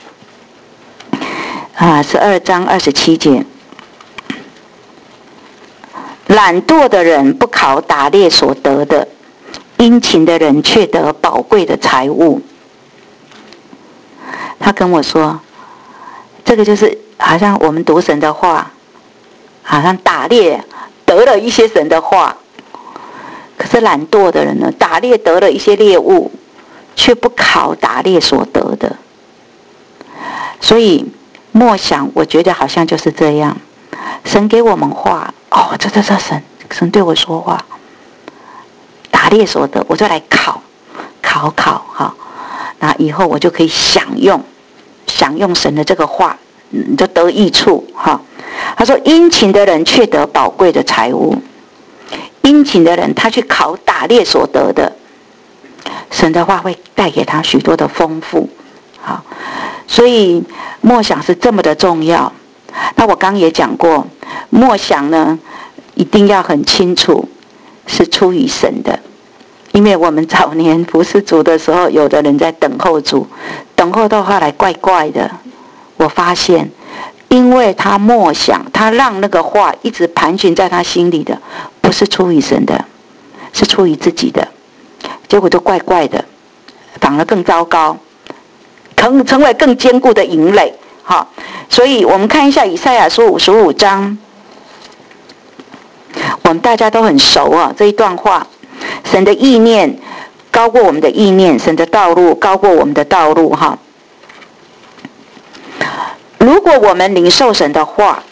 啊，十二章二十七节，懒惰的人不考打猎所得的，殷勤的人却得宝贵的财物。他跟我说，这个就是好像我们读神的话，好像打猎得了一些神的话，可是懒惰的人呢，打猎得了一些猎物，却不考打猎所得的。所以默想，我觉得好像就是这样，神给我们话，哦，这这这神神对我说话，打猎所得，我就来考考考哈，那以后我就可以享用享用神的这个话， 你就得益处哈。他说殷勤的人却得宝贵的财物，殷勤的人他去考打猎所得的，神的话会带给他许多的丰富。好，所以默想是这么的重要。那我刚也讲过，默想呢一定要很清楚是出于神的，因为我们早年服侍主的时候，有的人在等候主，等候到后来怪怪的。我发现因为他默想，他让那个话一直盘旋在他心里的，不是出于神的，是出于自己的，结果就怪怪的，反而更糟糕，成成为更坚固的营垒。好，所以我们看一下以赛亚书五十五章，我们大家都很熟啊，这一段话，神的意念高过我们的意念，神的道路高过我们的道路哈。如果我们领受神的话，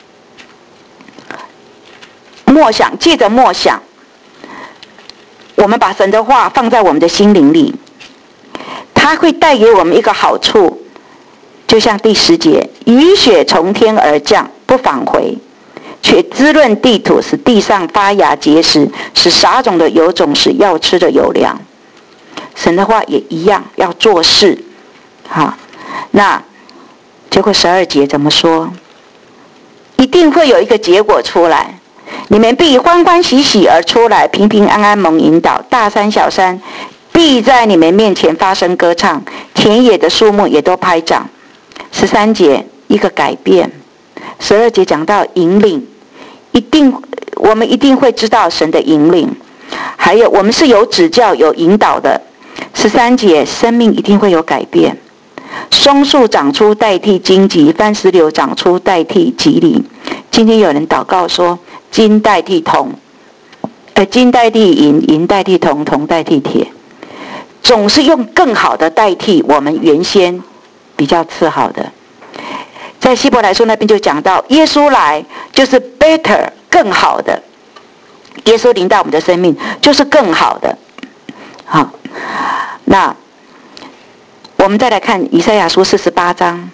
默想，借着默想，我们把神的话放在我们的心灵里，它会带给我们一个好处，就像第十节，雨雪从天而降，不返回，却滋润地土，使地上发芽结实，使撒种的有种，使要吃的有粮。神的话也一样要做事。好，那结果十二节怎么说？一定会有一个结果出来，你们必欢欢喜喜而出来，平平安安蒙引导，大山小山必在你们面前发声歌唱，田野的树木也都拍掌。十三节一个改变，十二节讲到引领，一定我们一定会知道神的引领，还有我们是有指教有引导的。十三节生命一定会有改变，松树长出代替荆棘，番石榴长出代替棘藜。今天有人祷告说金代替铜，呃，金代替银，银代替铜，铜代替铁，总是用更好的代替我们原先比较次好的。在希伯来书那边就讲到，耶稣来就是 better 更好的，耶稣临到我们的生命就是更好的。好，那我们再来看以赛亚书四十八章，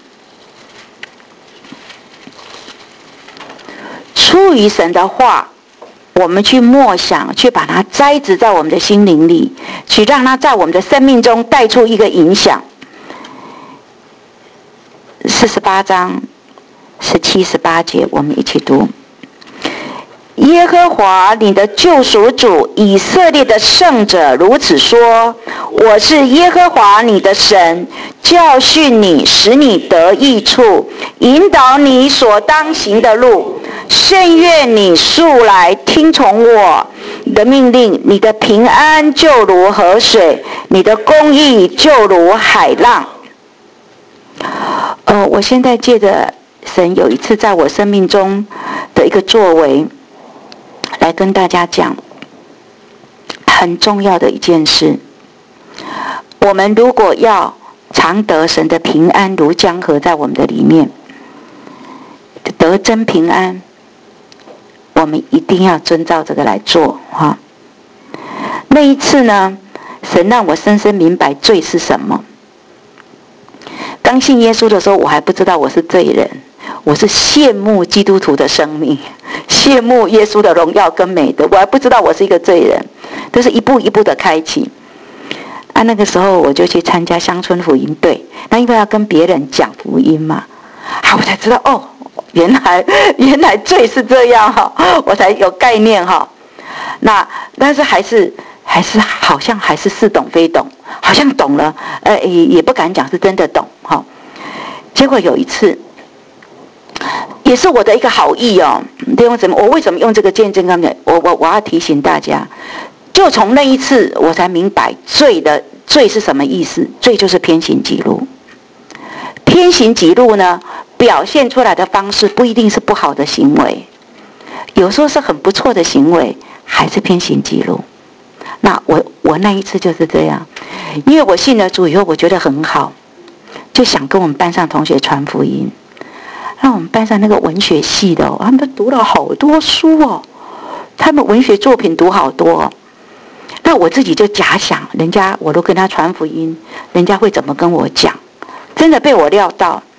出于神的话，我们去默想，去把它栽植在我们的心灵里，去让它在我们的生命中带出一个影响。四十八章十七、十八节，我们一起读。耶和华你的救赎主，以色列的圣者如此说：我是耶和华你的神，教训你，使你得益处，引导你所当行的路。甚愿你素来听从我的命令，你的平安就如河水，你的公义就如海浪。呃，我现在借着神有一次在我生命中的一个作为，来跟大家讲很重要的一件事。我们如果要常得神的平安如江河在我们的里面，得真平安，我们一定要遵照这个来做哈。那一次呢，神让我深深明白罪是什么。刚信耶稣的时候，我还不知道我是罪人，我是羡慕基督徒的生命，羡慕耶稣的荣耀跟美德，我还不知道我是一个罪人，都是一步一步的开启。啊，那个时候我就去参加乡村福音队，那因为要跟别人讲福音嘛，好，我才知道哦，原来原来罪是这样哈，我才有概念哈。那但是还是还是好像还是似懂非懂，好像懂了，呃，也也不敢讲是真的懂哈。结果有一次，也是我的一个好意哦，弟兄姊妹，我为什么用这个见证跟我我我要提醒大家，就从那一次我才明白罪的罪是什么意思。罪就是偏行己路，偏行己路呢，表现出来的方式不一定是不好的行为，有时候是很不错的行为，还是偏行己路。那我我那一次就是这样，因为我信了主以后，我觉得很好，就想跟我们班上同学传福音。那我们班上那个文学系的、哦，他们都读了好多书哦，他们文学作品读好多、哦。那我自己就假想，人家我都跟他传福音，人家会怎么跟我讲？真的被我料到，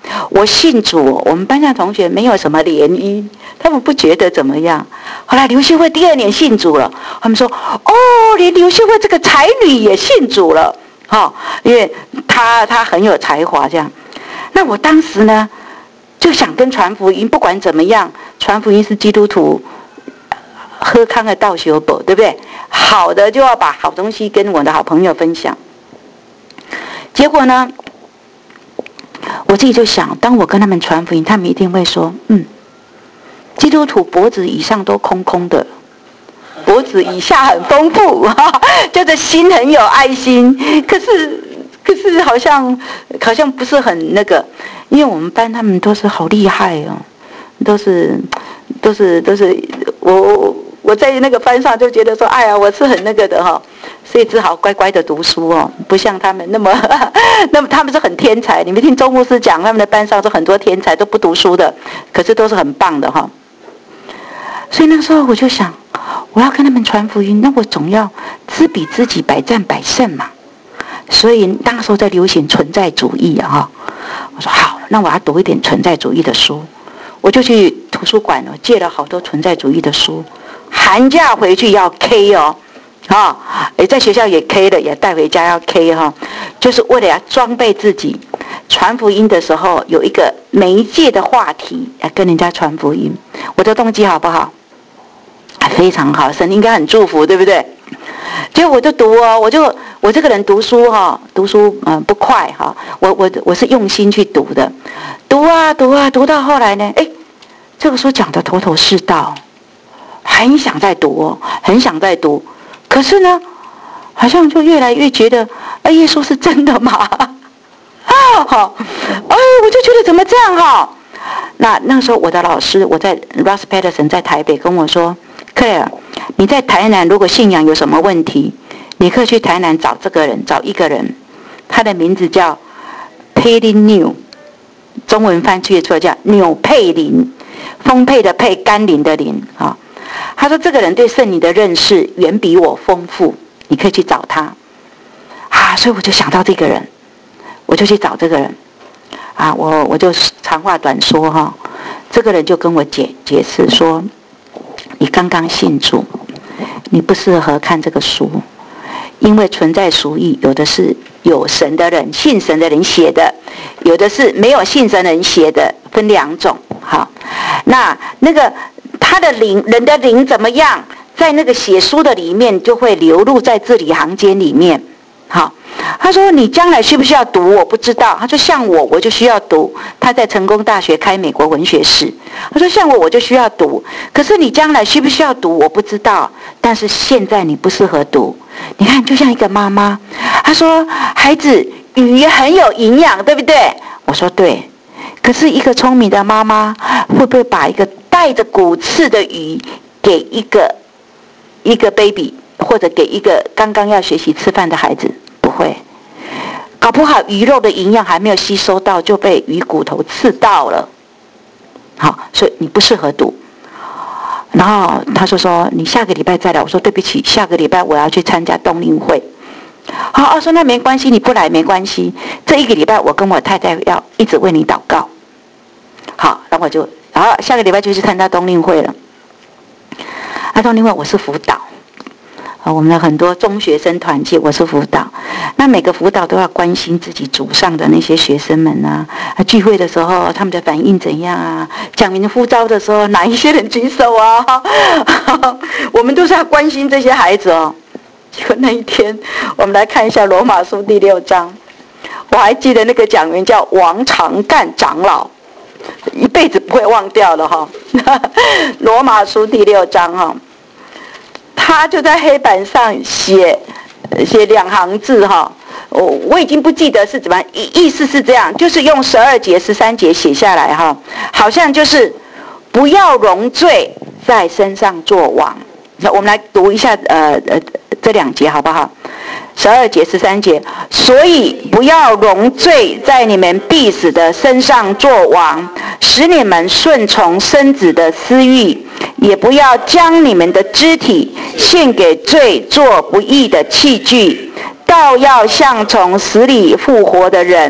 我信主，我们班上同学没有什么涟漪，他们不觉得怎么样。后来刘秀慧第二年信主了，他们说：“哦，连刘秀慧这个才女也信主了。”哦，因为她她很有才华，这样。那我当时呢，就想跟传福音，不管怎么样，传福音是基督徒喝康的道修宝，对不对？好的就要把好东西跟我的好朋友分享。结果呢，我自己就想，当我跟他们传福音，他们一定会说：“嗯，基督徒脖子以上都空空的，脖子以下很丰富，就是心很有爱心。可是，可是好像好像不是很那个，因为我们班他们都是好厉害哦，都是都是都是我我在那个班上就觉得说，哎呀，我是很那个的哈、哦。”所以只好乖乖的读书哦，不像他们那么，那么他们是很天才。你们听周牧师讲，他们的班上是很多天才都不读书的，可是都是很棒的哈、哦。所以那时候我就想，我要跟他们传福音，那我总要知彼知己，百战百胜嘛。所以那时候在流行存在主义啊哈。我说好，那我要读一点存在主义的书，我就去图书馆哦，借了好多存在主义的书，寒假回去要 K 哦。啊、哦，也在学校也 K 了，也带回家要 K 哈、哦，就是为了要装备自己，传福音的时候有一个媒介的话题来跟人家传福音。我的动机好不好？非常好，神应该很祝福，对不对？结果我就读哦，我就我这个人读书哈、哦，读书嗯不快哈、哦，我我我是用心去读的，读啊读啊读到后来呢，哎，这个书讲的头头是道，很想再读哦，很想再读。可是呢，好像就越来越觉得，哎，耶稣是真的吗？啊，好，哎，我就觉得怎么这样哈？那那时候我的老师，我在 Ross Patterson 在台北跟我说 ，Claire， 你在台南如果信仰有什么问题，你可以去台南找这个人，找一个人，他的名字叫佩林纽，中文翻译出来叫纽佩林，丰沛的沛，甘霖的霖啊。他说：“这个人对圣灵的认识远比我丰富，你可以去找他。”啊，所以我就想到这个人，我就去找这个人。啊，我我就长话短说哈，这个人就跟我解解释说：“你刚刚信主，你不适合看这个书，因为存在主义有的是有神的人、信神的人写的，有的是没有信神的人写的，分两种。好，那那个。”他的灵，人的灵怎么样，在那个写书的里面就会流露在字里行间里面。好，他说你将来需不需要读我不知道，他说像我我就需要读，他在成功大学开美国文学史，他说像我我就需要读，可是你将来需不需要读我不知道，但是现在你不适合读。你看就像一个妈妈，他说孩子鱼很有营养对不对，我说对，可是一个聪明的妈妈会不会把一个带着骨刺的鱼给一个一个 baby， 或者给一个刚刚要学习吃饭的孩子？不会，搞不好鱼肉的营养还没有吸收到，就被鱼骨头刺到了。好，所以你不适合读。然后他就说：“你下个礼拜再来。”我说：“对不起，下个礼拜我要去参加冬令会。”好，我说那没关系，你不来没关系。这一个礼拜我跟我太太要一直为你祷告。好，那我就。好，下个礼拜就去参加冬令会了。啊，冬令会我是辅导，啊，我们的很多中学生团契我是辅导。那每个辅导都要关心自己组上的那些学生们啊，啊聚会的时候他们的反应怎样啊？讲明呼召的时候哪一些人举手啊？我们都是要关心这些孩子哦。结果那一天，我们来看一下罗马书第六章，我还记得那个讲员叫王长干长老。一辈子不会忘掉了哈，罗马书第六章哈，他就在黑板上写写两行字哈，我我已经不记得是怎么意意思是这样，就是用十二节十三节写下来哈，好像就是不要容罪在身上作王。我们来读一下呃呃这两节好不好？十二节十三节，所以不要容罪在你们必死的身上作王，使你们顺从身子的私欲，也不要将你们的肢体献给罪做不义的器具，倒要像从死里复活的人，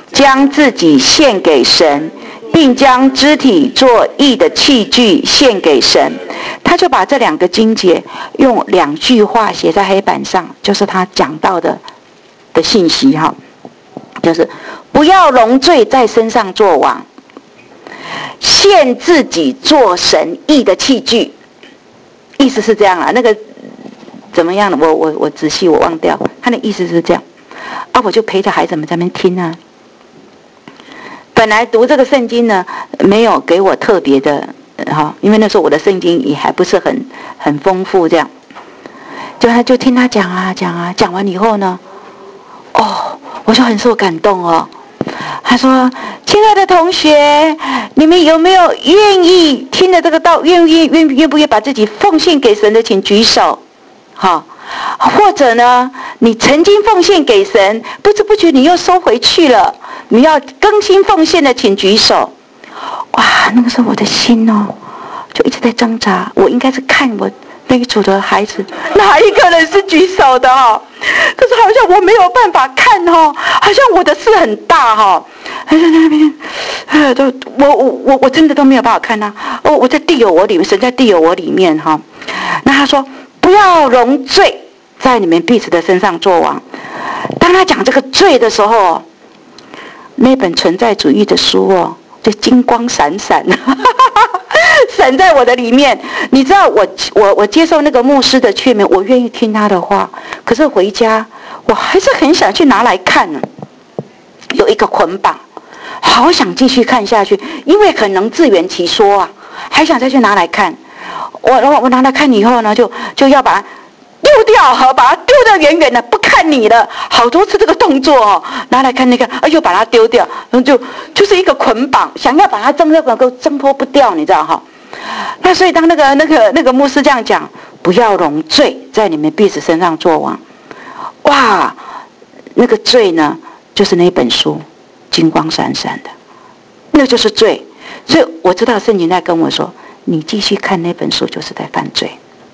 将自己献给神，并将肢体做义的器具献给神。他就把这两个经节用两句话写在黑板上，就是他讲到的的信息哈，就是不要容罪在身上作王，献自己做神义的器具。意思是这样啊，那个怎么样的？我我我仔细我忘掉，他的意思是这样啊，我就陪着孩子们在那边听啊。本来读这个圣经呢，没有给我特别的哈，因为那时候我的圣经也还不是很很丰富，这样，就他就听他讲啊讲啊，讲完以后呢，哦，我就很受感动哦。他说：“亲爱的同学，你们有没有愿意听了这个道，愿意愿愿不愿意把自己奉献给神的，请举手。好，或者呢，你曾经奉献给神，不知不觉你又收回去了，你要更新奉献的，请举手。”哇，那个时候我的心哦，就一直在挣扎。我应该是看我那一组的孩子，哪一个人是举手的哦？可是好像我没有办法看哦，好像我的事很大哈，还在那边，呃，都我我我我真的都没有办法看呐、啊。哦，我在地有我里面，神在地有我里面哈。那他说不要容罪在你们彼此的身上作王。当他讲这个罪的时候，那本存在主义的书哦，就金光闪闪。闪在我的里面，你知道我我我接受那个牧师的劝勉，我愿意听他的话，可是回家我还是很想去拿来看呢。有一个捆绑，好想继续看下去，因为很能自圆其说啊，还想再去拿来看。我我我拿来看以后呢，就就要把它丢掉和把它丢得远远的，不看你了。好多次这个动作哦，拿来看那个，哎又把它丢掉，然后就就是一个捆绑，想要把它挣脱都挣脱不掉，你知道哈？那所以当那个那个那个牧师这样讲，不要容罪在你们彼此身上作王。哇，那个罪呢，就是那本书，金光闪闪的，那就是罪。所以我知道圣经在跟我说，你继续看那本书就是在犯罪。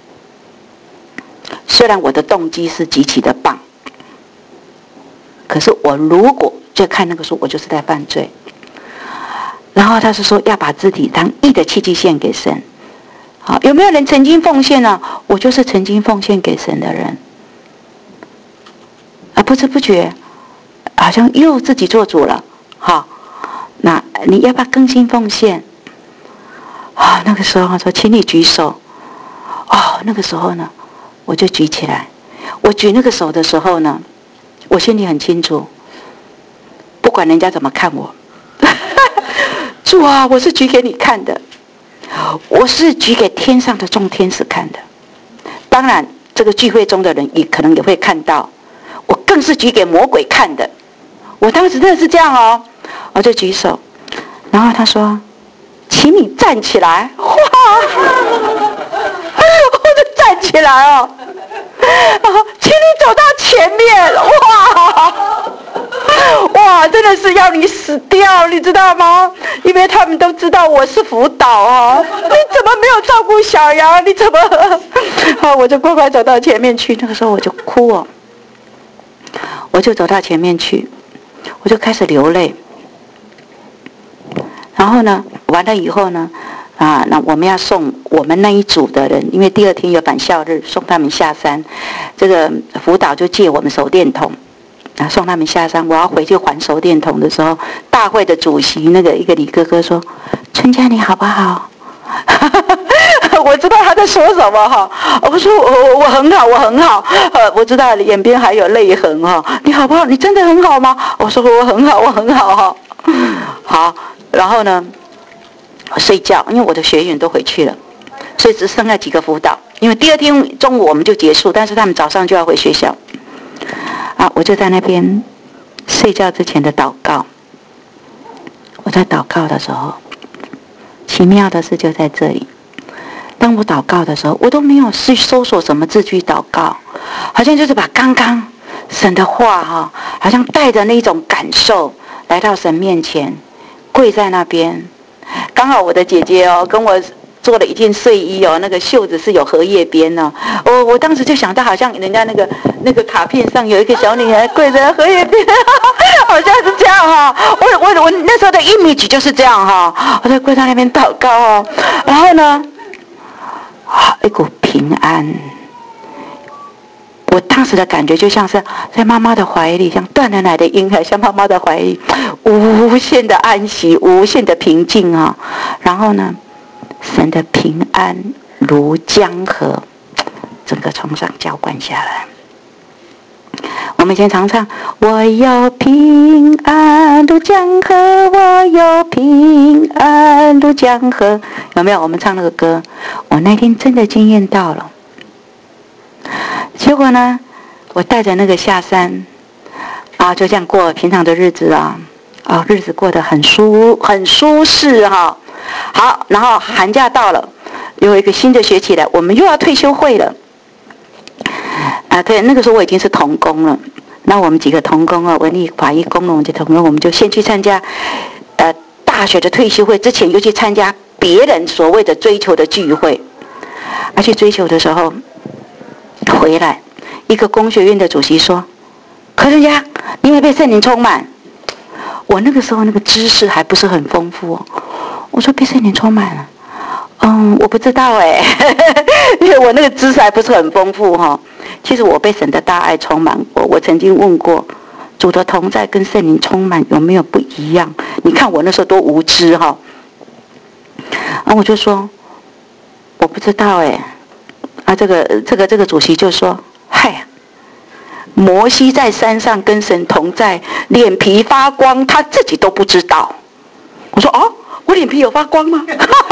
虽然我的动机是极其的棒，可是我如果就看那个书，我就是在犯罪。然后他是说要把肢体当义的器具献给神。好，有没有人曾经奉献呢？我就是曾经奉献给神的人。啊，不知不觉，好像又自己做主了。好，那你要不要更新奉献？啊，那个时候他说，请你举手。哦，那个时候呢，我就举起来。我举那个手的时候呢，我心里很清楚，不管人家怎么看我。主啊，我是举给你看的，我是举给天上的众天使看的。当然，这个聚会中的人也可能也会看到，我更是举给魔鬼看的。我当时真的是这样哦，我就举手，然后他说：“请你站起来。”哇，我就站起来哦，请你走到前面。哇！哇，真的是要你死掉，你知道吗？因为他们都知道我是辅导啊，你怎么没有照顾小羊？你怎么？好，我就乖乖走到前面去。那个时候我就哭哦，我就走到前面去，我就开始流泪。然后呢，完了以后呢，啊，那我们要送我们那一组的人，因为第二天有返校日，送他们下山。这个辅导就借我们手电筒。啊，送他们下山，我要回去还手电筒的时候，大会的主席那个一个李哥哥说：“春佳你好不好？”我知道他在说什么哈，我说我我我很好，我很好，呃，我知道眼边还有泪痕哈，你好不好？你真的很好吗？我说我很好，我很好哈。好，然后呢，我睡觉，因为我的学员都回去了，所以只剩下几个辅导，因为第二天中午我们就结束，但是他们早上就要回学校。啊，我就在那边睡觉之前的祷告。我在祷告的时候，奇妙的事就在这里。当我祷告的时候，我都没有去搜索什么字句祷告，好像就是把刚刚神的话哈，好像带着那种感受来到神面前，跪在那边。刚好我的姐姐哦，跟我做了一件睡衣哦，那个袖子是有荷叶边哦。我我当时就想到，好像人家那个那个卡片上有一个小女孩跪在荷叶边，好像是这样哈、哦。我我我那时候的 image 就是这样哈、哦，我在跪在那边祷告哦，然后呢，啊，一股平安。我当时的感觉就像是在妈妈的怀里，像断了奶的婴孩，像妈妈的怀里，无限的安息，无限的平静啊。然后呢，神的平安如江河，整个从上浇灌下来。我们先常唱：我有平安如江河，我有平安如江河。有没有？我们唱那个歌，我那天真的经验到了。结果呢，我带着那个下山，啊，就这样过平常的日子啊，啊，日子过得很舒很舒适哈、啊。好，然后寒假到了，有一个新的学期了，我们又要退休会了。啊，对，那个时候我已经是同工了。那我们几个同工啊，文理法医工农的同工，我们就先去参加，呃，大学的退休会，之前又去参加别人所谓的追求的聚会。而、啊、去追求的时候。回来，一个工学院的主席说：“柯正佳，你会被圣灵充满。”我那个时候那个知识还不是很丰富哦。我说被圣灵充满了，嗯，我不知道哎，因为我那个知识还不是很丰富哈、哦。其实我被神的大爱充满过。我曾经问过主的同在跟圣灵充满有没有不一样？你看我那时候多无知哈、哦。然后我就说我不知道哎。啊，这个这个这个主席就说：“嗨，摩西在山上跟神同在，脸皮发光，他自己都不知道。”我说：“哦，我脸皮有发光吗？”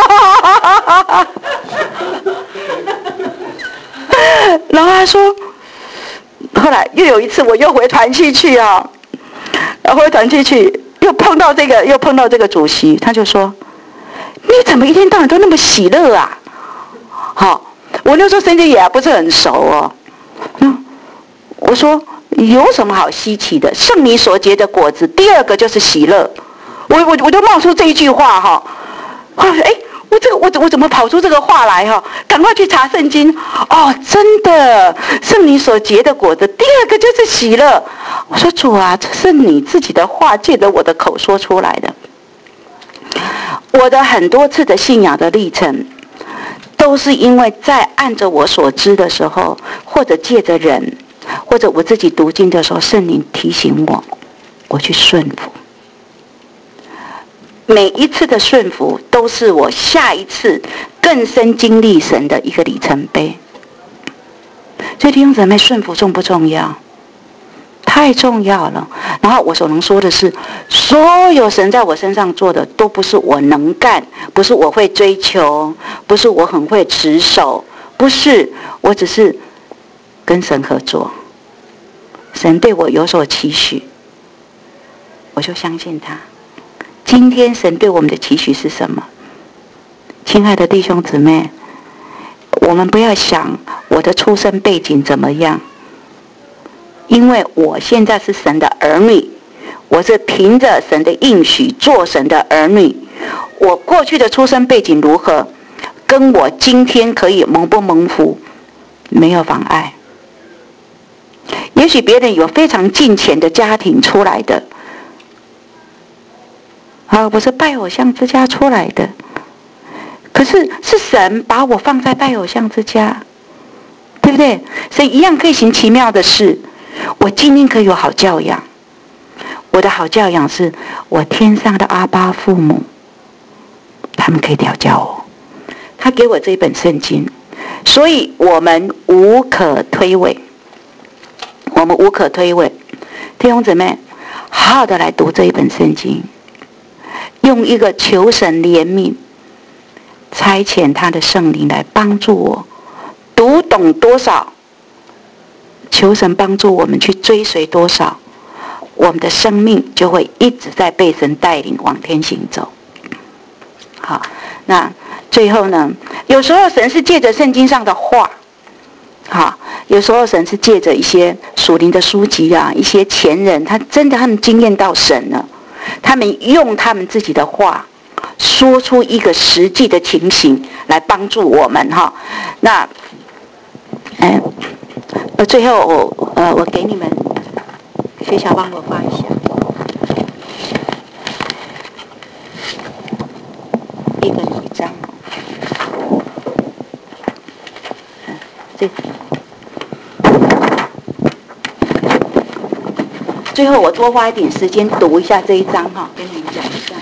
然后他说，后来又有一次，我又回团契去啊，然后回团契去，又碰到这个，又碰到这个主席，他就说：“你怎么一天到晚都那么喜乐啊？”好。我那时候身体也不是很熟哦，嗯，我说有什么好稀奇的？圣灵所结的果子，第二个就是喜乐。我我我就冒出这一句话哈，我说哎，我这个我我怎么跑出这个话来哈？赶快去查圣经哦，真的，圣灵所结的果子，第二个就是喜乐。我说主啊，这是你自己的话借着我的口说出来的。我的很多次的信仰的历程。都是因为在按着我所知的时候，或者借着人，或者我自己读经的时候，圣灵提醒我，我去顺服。每一次的顺服，都是我下一次更深经历神的一个里程碑。所以弟兄姊妹，顺服重不重要？太重要了。然后我所能说的是，所有神在我身上做的，都不是我能干，不是我会追求，不是我很会持守，不是，我只是跟神合作。神对我有所期许，我就相信他。今天神对我们的期许是什么？亲爱的弟兄姊妹，我们不要想我的出生背景怎么样，因为我现在是神的儿女，我是凭着神的应许做神的儿女。我过去的出生背景如何，跟我今天可以蒙不蒙福没有妨碍。也许别人有非常敬虔的家庭出来的，啊，我是拜偶像之家出来的，可是是神把我放在拜偶像之家，对不对？神一样可以行奇妙的事。我今天可以有好教养，我的好教养是我天上的阿爸父母，他们可以调教我，他给我这一本圣经，所以我们无可推诿，我们无可推诿。弟兄姊妹，好好的来读这一本圣经，用一个求神怜悯差遣他的圣灵来帮助我读懂多少，求神帮助我们去追随多少，我们的生命就会一直在被神带领往天行走。好，那最后呢，有时候神是借着圣经上的话，好，有时候神是借着一些属灵的书籍啊，一些前人，他真的他们经验到神了，他们用他们自己的话说出一个实际的情形来帮助我们哈。那，嗯，呃，最后我呃我给你们，学校帮我画一下，一个一张，嗯，这。最后我多花一点时间读一下这一章哈，跟你们讲一下。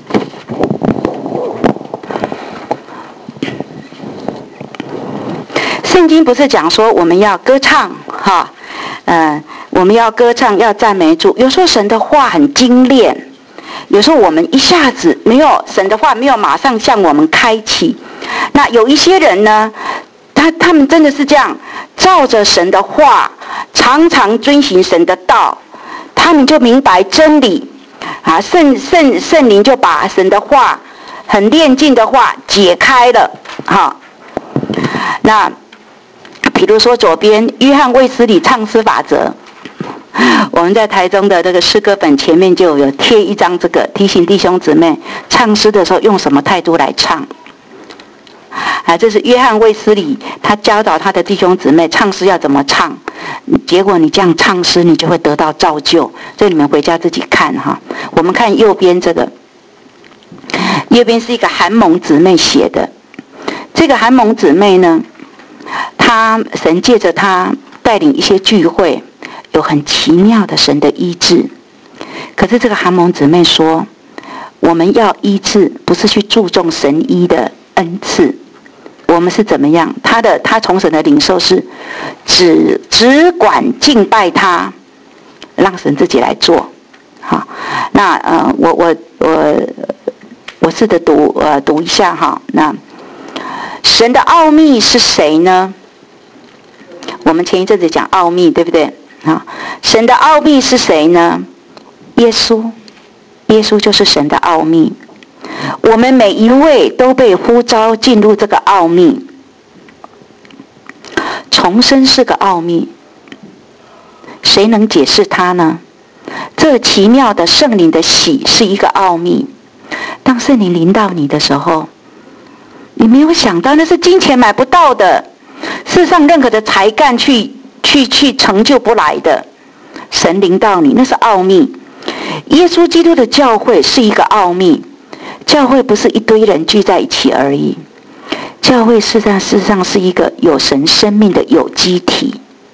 圣经不是讲说我们要歌唱哈，呃，我们要歌唱，要赞美主。有时候神的话很精炼，有时候我们一下子没有神的话没有马上向我们开启。那有一些人呢，他他们真的是这样，照着神的话，常常遵行神的道。他们就明白真理啊，圣圣圣灵就把神的话很炼净的话解开了哈。那比如说左边约翰卫斯理唱诗法则，我们在台中的这个诗歌本前面就有贴一张这个，提醒弟兄姊妹唱诗的时候用什么态度来唱啊。这是约翰卫斯理他教导他的弟兄姊妹唱诗要怎么唱，结果你这样唱诗你就会得到造就，所以你们回家自己看哈。我们看右边这个，右边是一个韩蒙姊妹写的。这个韩蒙姊妹呢，她神借着她带领一些聚会，有很奇妙的神的医治。可是这个韩蒙姊妹说，我们要医治不是去注重神医的恩赐，我们是怎么样？他的他从神的领受是只只管敬拜他，让神自己来做。好，那呃，我我我我试着读呃读一下哈。那神的奥秘是谁呢？我们前一阵子讲奥秘，对不对？啊，神的奥秘是谁呢？耶稣，耶稣就是神的奥秘。我们每一位都被呼召进入这个奥秘。重生是个奥秘，谁能解释它呢？这奇妙的圣灵的喜是一个奥秘。当圣灵临到你的时候，你没有想到那是金钱买不到的，世上任何的才干去去去成就不来的。神临到你，那是奥秘。耶稣基督的教会是一个奥秘。教会不是一堆人聚在一起而已，教会事实上事实上是一个有神生命的有机体，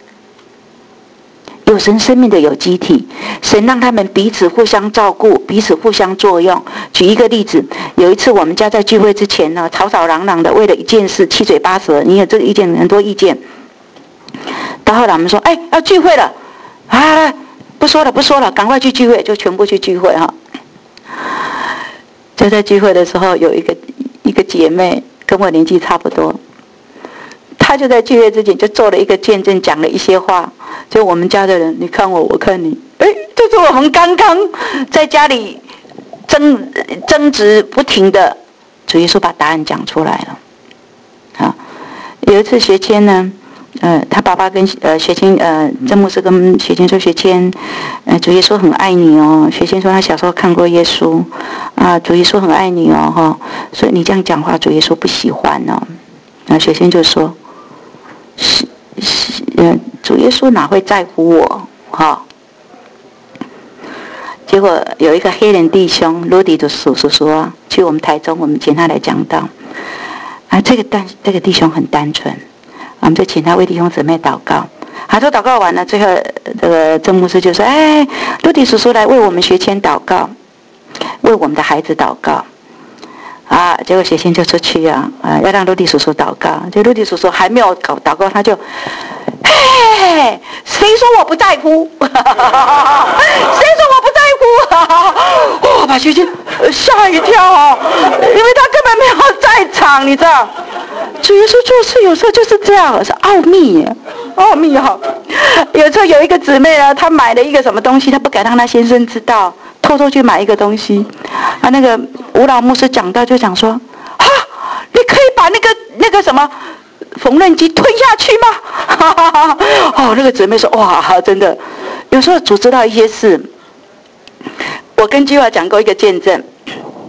有神生命的有机体。神让他们彼此互相照顾，彼此互相作用。举一个例子，有一次我们家在聚会之前呢，吵吵嚷嚷的，为了一件事七嘴八舌，你有这个意见，很多意见。到后来我们说，哎，要聚会了，啊，不说了不说了，赶快去聚会，就全部去聚会哈。就在聚会的时候，有一个一个姐妹跟我年纪差不多，她就在聚会之前就做了一个见证，讲了一些话。就我们家的人，你看我，我看你，哎，就是我们刚刚在家里争争执不停的，主耶稣把答案讲出来了。好，有一次学谦呢，呃，他爸爸跟呃学谦呃曾牧师跟学谦说，学谦，呃主耶稣很爱你哦。学谦说他小时候看过耶稣，啊，主耶稣很爱你哦哈，所以你这样讲话，主耶稣不喜欢哦。然后学谦就说，是是呃主耶稣哪会在乎我哈？结果有一个黑人弟兄罗迪的叔叔说，去我们台中，我们请他来讲道。啊，这个单这个弟兄很单纯。我们就请他为弟兄姊妹祷告，好，都祷告完了，最后这个郑牧师就说：“哎，陆迪叔叔来为我们学谦祷告，为我们的孩子祷告。”啊，结果学谦就出去啊，啊，要让陆迪叔叔祷告。就陆迪叔叔还没有搞祷告，他就，嘿，谁说我不在乎？谁说我不在乎？哦，把学谦吓一跳哦，因为他根本没有在场，你知道。主耶稣做事有时候就是这样，是奥秘耶，奥秘哈。有时候有一个姊妹呢，她买了一个什么东西，她不敢让她先生知道，偷偷去买一个东西。啊，那个吴老牧师讲到就讲说，啊，你可以把那个那个什么缝纫机推下去吗？哦，那个姊妹说，哇，真的，有时候主知道一些事。我跟基华讲过一个见证。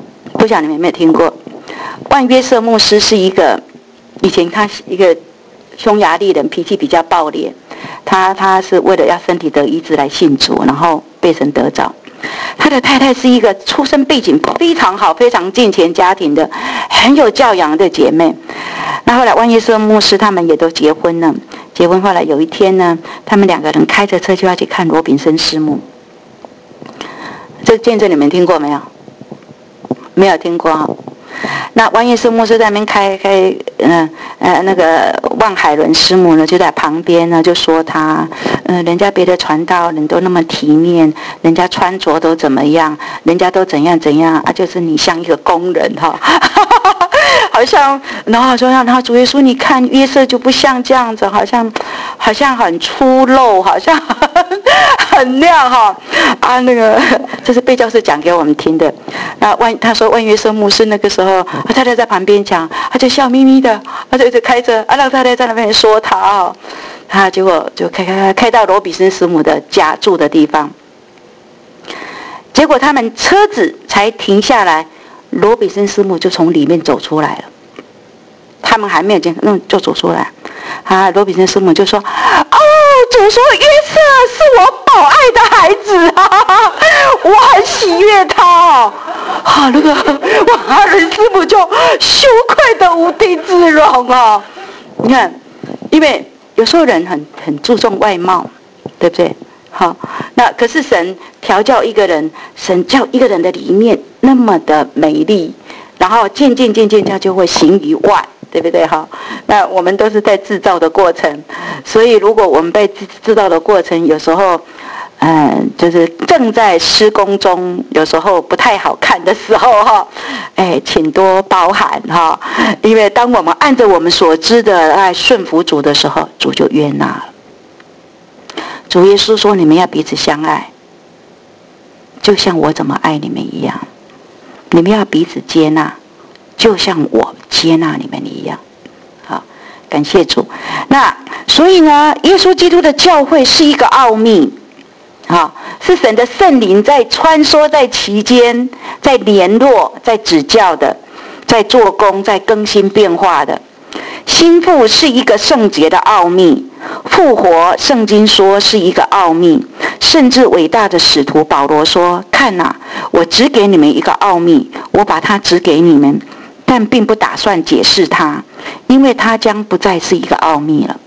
不晓得你们有没有听过？万约瑟牧师是一个，以前他是一个匈牙利人，脾气比较暴烈。他他是为了要身体得医治来信主，然后被神得着。他的太太是一个出身背景非常好、非常敬虔家庭的、很有教养的姐妹。那后来万约瑟牧师他们也都结婚了。结婚后来有一天呢，他们两个人开着车就要去看罗炳森师母。这见证你们听过没有？没有听过啊。那万约瑟牧师在那边开开，嗯 呃, 呃那个望海伦师母呢就在旁边呢，就说他，嗯、呃，人家别的传道人都那么体面，人家穿着都怎么样，人家都怎样怎样啊，就是你像一个工人哈，好像，然后说然后主耶稣你看约瑟就不像这样子，好像好像很粗陋，好像很亮哈啊那个这是贝教授讲给我们听的。那万他说万约瑟牧师那个时候，他太太在旁边讲，他就笑眯眯的，他就一直开着，啊让太太在那边说他哦，他结果就开开开开到罗比森师母的家住的地方，结果他们车子才停下来，罗比森师母就从里面走出来了，他们还没有见，那就走出来，啊罗比森师母就说，哦主说约瑟是我宝爱的孩子啊，我很喜悦他哦。啊，那个哇，人师母就羞愧的无地自容哦。你看，因为有时候人很很注重外貌，对不对？好，那可是神调教一个人，神叫一个人的里面那么的美丽，然后渐渐渐渐他就会行于外。对不对哈？那我们都是在制造的过程，所以如果我们被制造的过程有时候，嗯，就是正在施工中，有时候不太好看的时候哈，哎，请多包涵哈，因为当我们按着我们所知的来顺服主的时候，主就悦纳了。主耶稣说：“你们要彼此相爱，就像我怎么爱你们一样，你们要彼此接纳。”就像我接纳你们一样，好，感谢主。那所以呢，耶稣基督的教会是一个奥秘，好，是神的圣灵在穿梭在其间，在联络，在指教的，在做工，在更新变化的。心腹是一个圣洁的奥秘，复活圣经说是一个奥秘，甚至伟大的使徒保罗说：“看哪、啊，我指给你们一个奥秘，我把它指给你们。”但并不打算解释它，因为它将不再是一个奥秘了。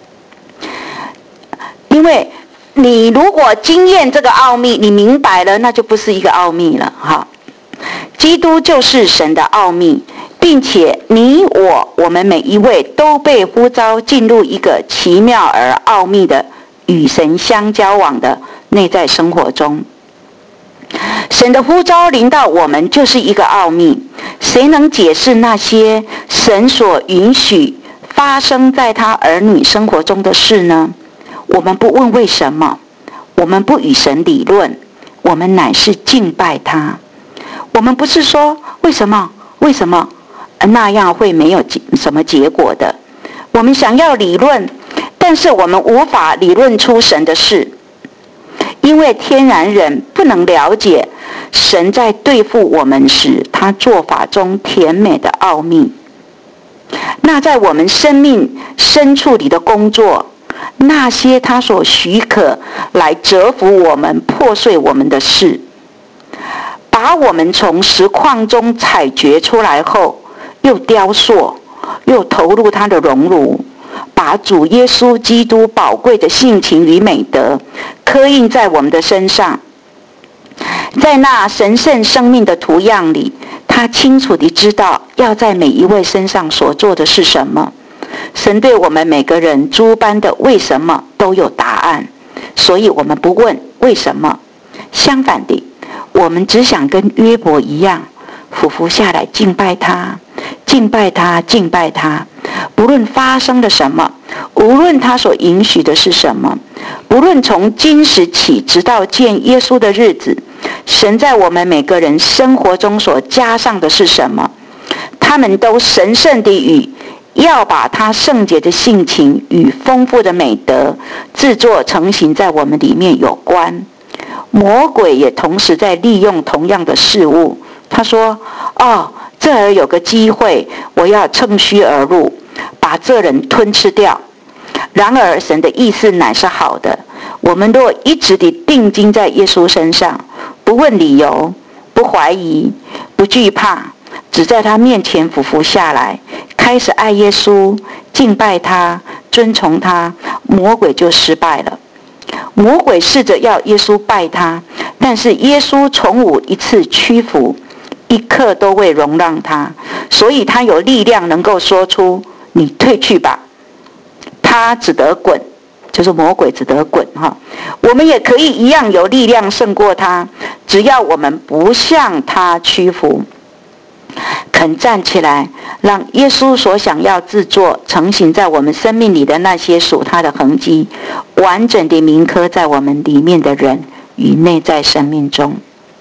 因为你如果经验这个奥秘，你明白了，那就不是一个奥秘了。哈，基督就是神的奥秘，并且你我我们每一位都被呼召进入一个奇妙而奥秘的与神相交往的内在生活中。神的呼召临到我们就是一个奥秘，谁能解释那些神所允许发生在他儿女生活中的事呢？我们不问为什么，我们不与神理论，我们乃是敬拜他。我们不是说为什么为什么那样会没有什么结果的，我们想要理论，但是我们无法理论出神的事，因为天然人不能了解神在对付我们时他做法中甜美的奥秘。那在我们生命深处里的工作，那些他所许可来折服我们破碎我们的事，把我们从实况中采掘出来后，又雕塑，又投入他的熔炉，把主耶稣基督宝贵的性情与美德刻印在我们的身上。在那神圣生命的图样里，他清楚地知道要在每一位身上所做的是什么。神对我们每个人诸般的为什么都有答案，所以我们不问为什么，相反地，我们只想跟约伯一样俯伏下来敬拜他，敬拜他，敬拜他。不论发生了什么，无论他所允许的是什么，不论从今时起直到见耶稣的日子，神在我们每个人生活中所加上的是什么，他们都神圣地与要把他圣洁的性情与丰富的美德制作成型在我们里面有关。魔鬼也同时在利用同样的事物， 他说：哦，这儿有个机会，我要趁虚而入，把这人吞吃掉。然而神的意思乃是好的，我们若一直地定睛在耶稣身上，不问理由，不怀疑，不惧怕，只在他面前俯伏下来，开始爱耶稣，敬拜他，遵从他，魔鬼就失败了。魔鬼试着要耶稣拜他，但是耶稣从无一次屈服，一刻都未容让他，所以他有力量能够说出：你退去吧。他只得滚，就是魔鬼只得滚哈。我们也可以一样有力量胜过他，只要我们不向他屈服，肯站起来，让耶稣所想要制作成型在我们生命里的那些属他的痕迹，完整地铭刻在我们里面的人与内在生命中。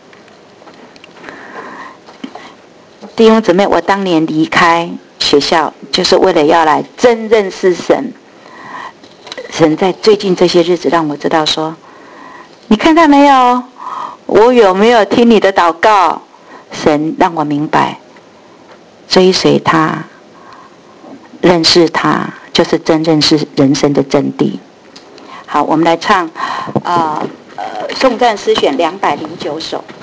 弟兄姊妹，我当年离开学校，就是为了要来真认识神。神在最近这些日子让我知道说，你看到没有，我有没有听你的祷告？神让我明白，追随他，认识他，就是真认识人生的真谛。好，我们来唱呃呃颂赞诗选两百零九首。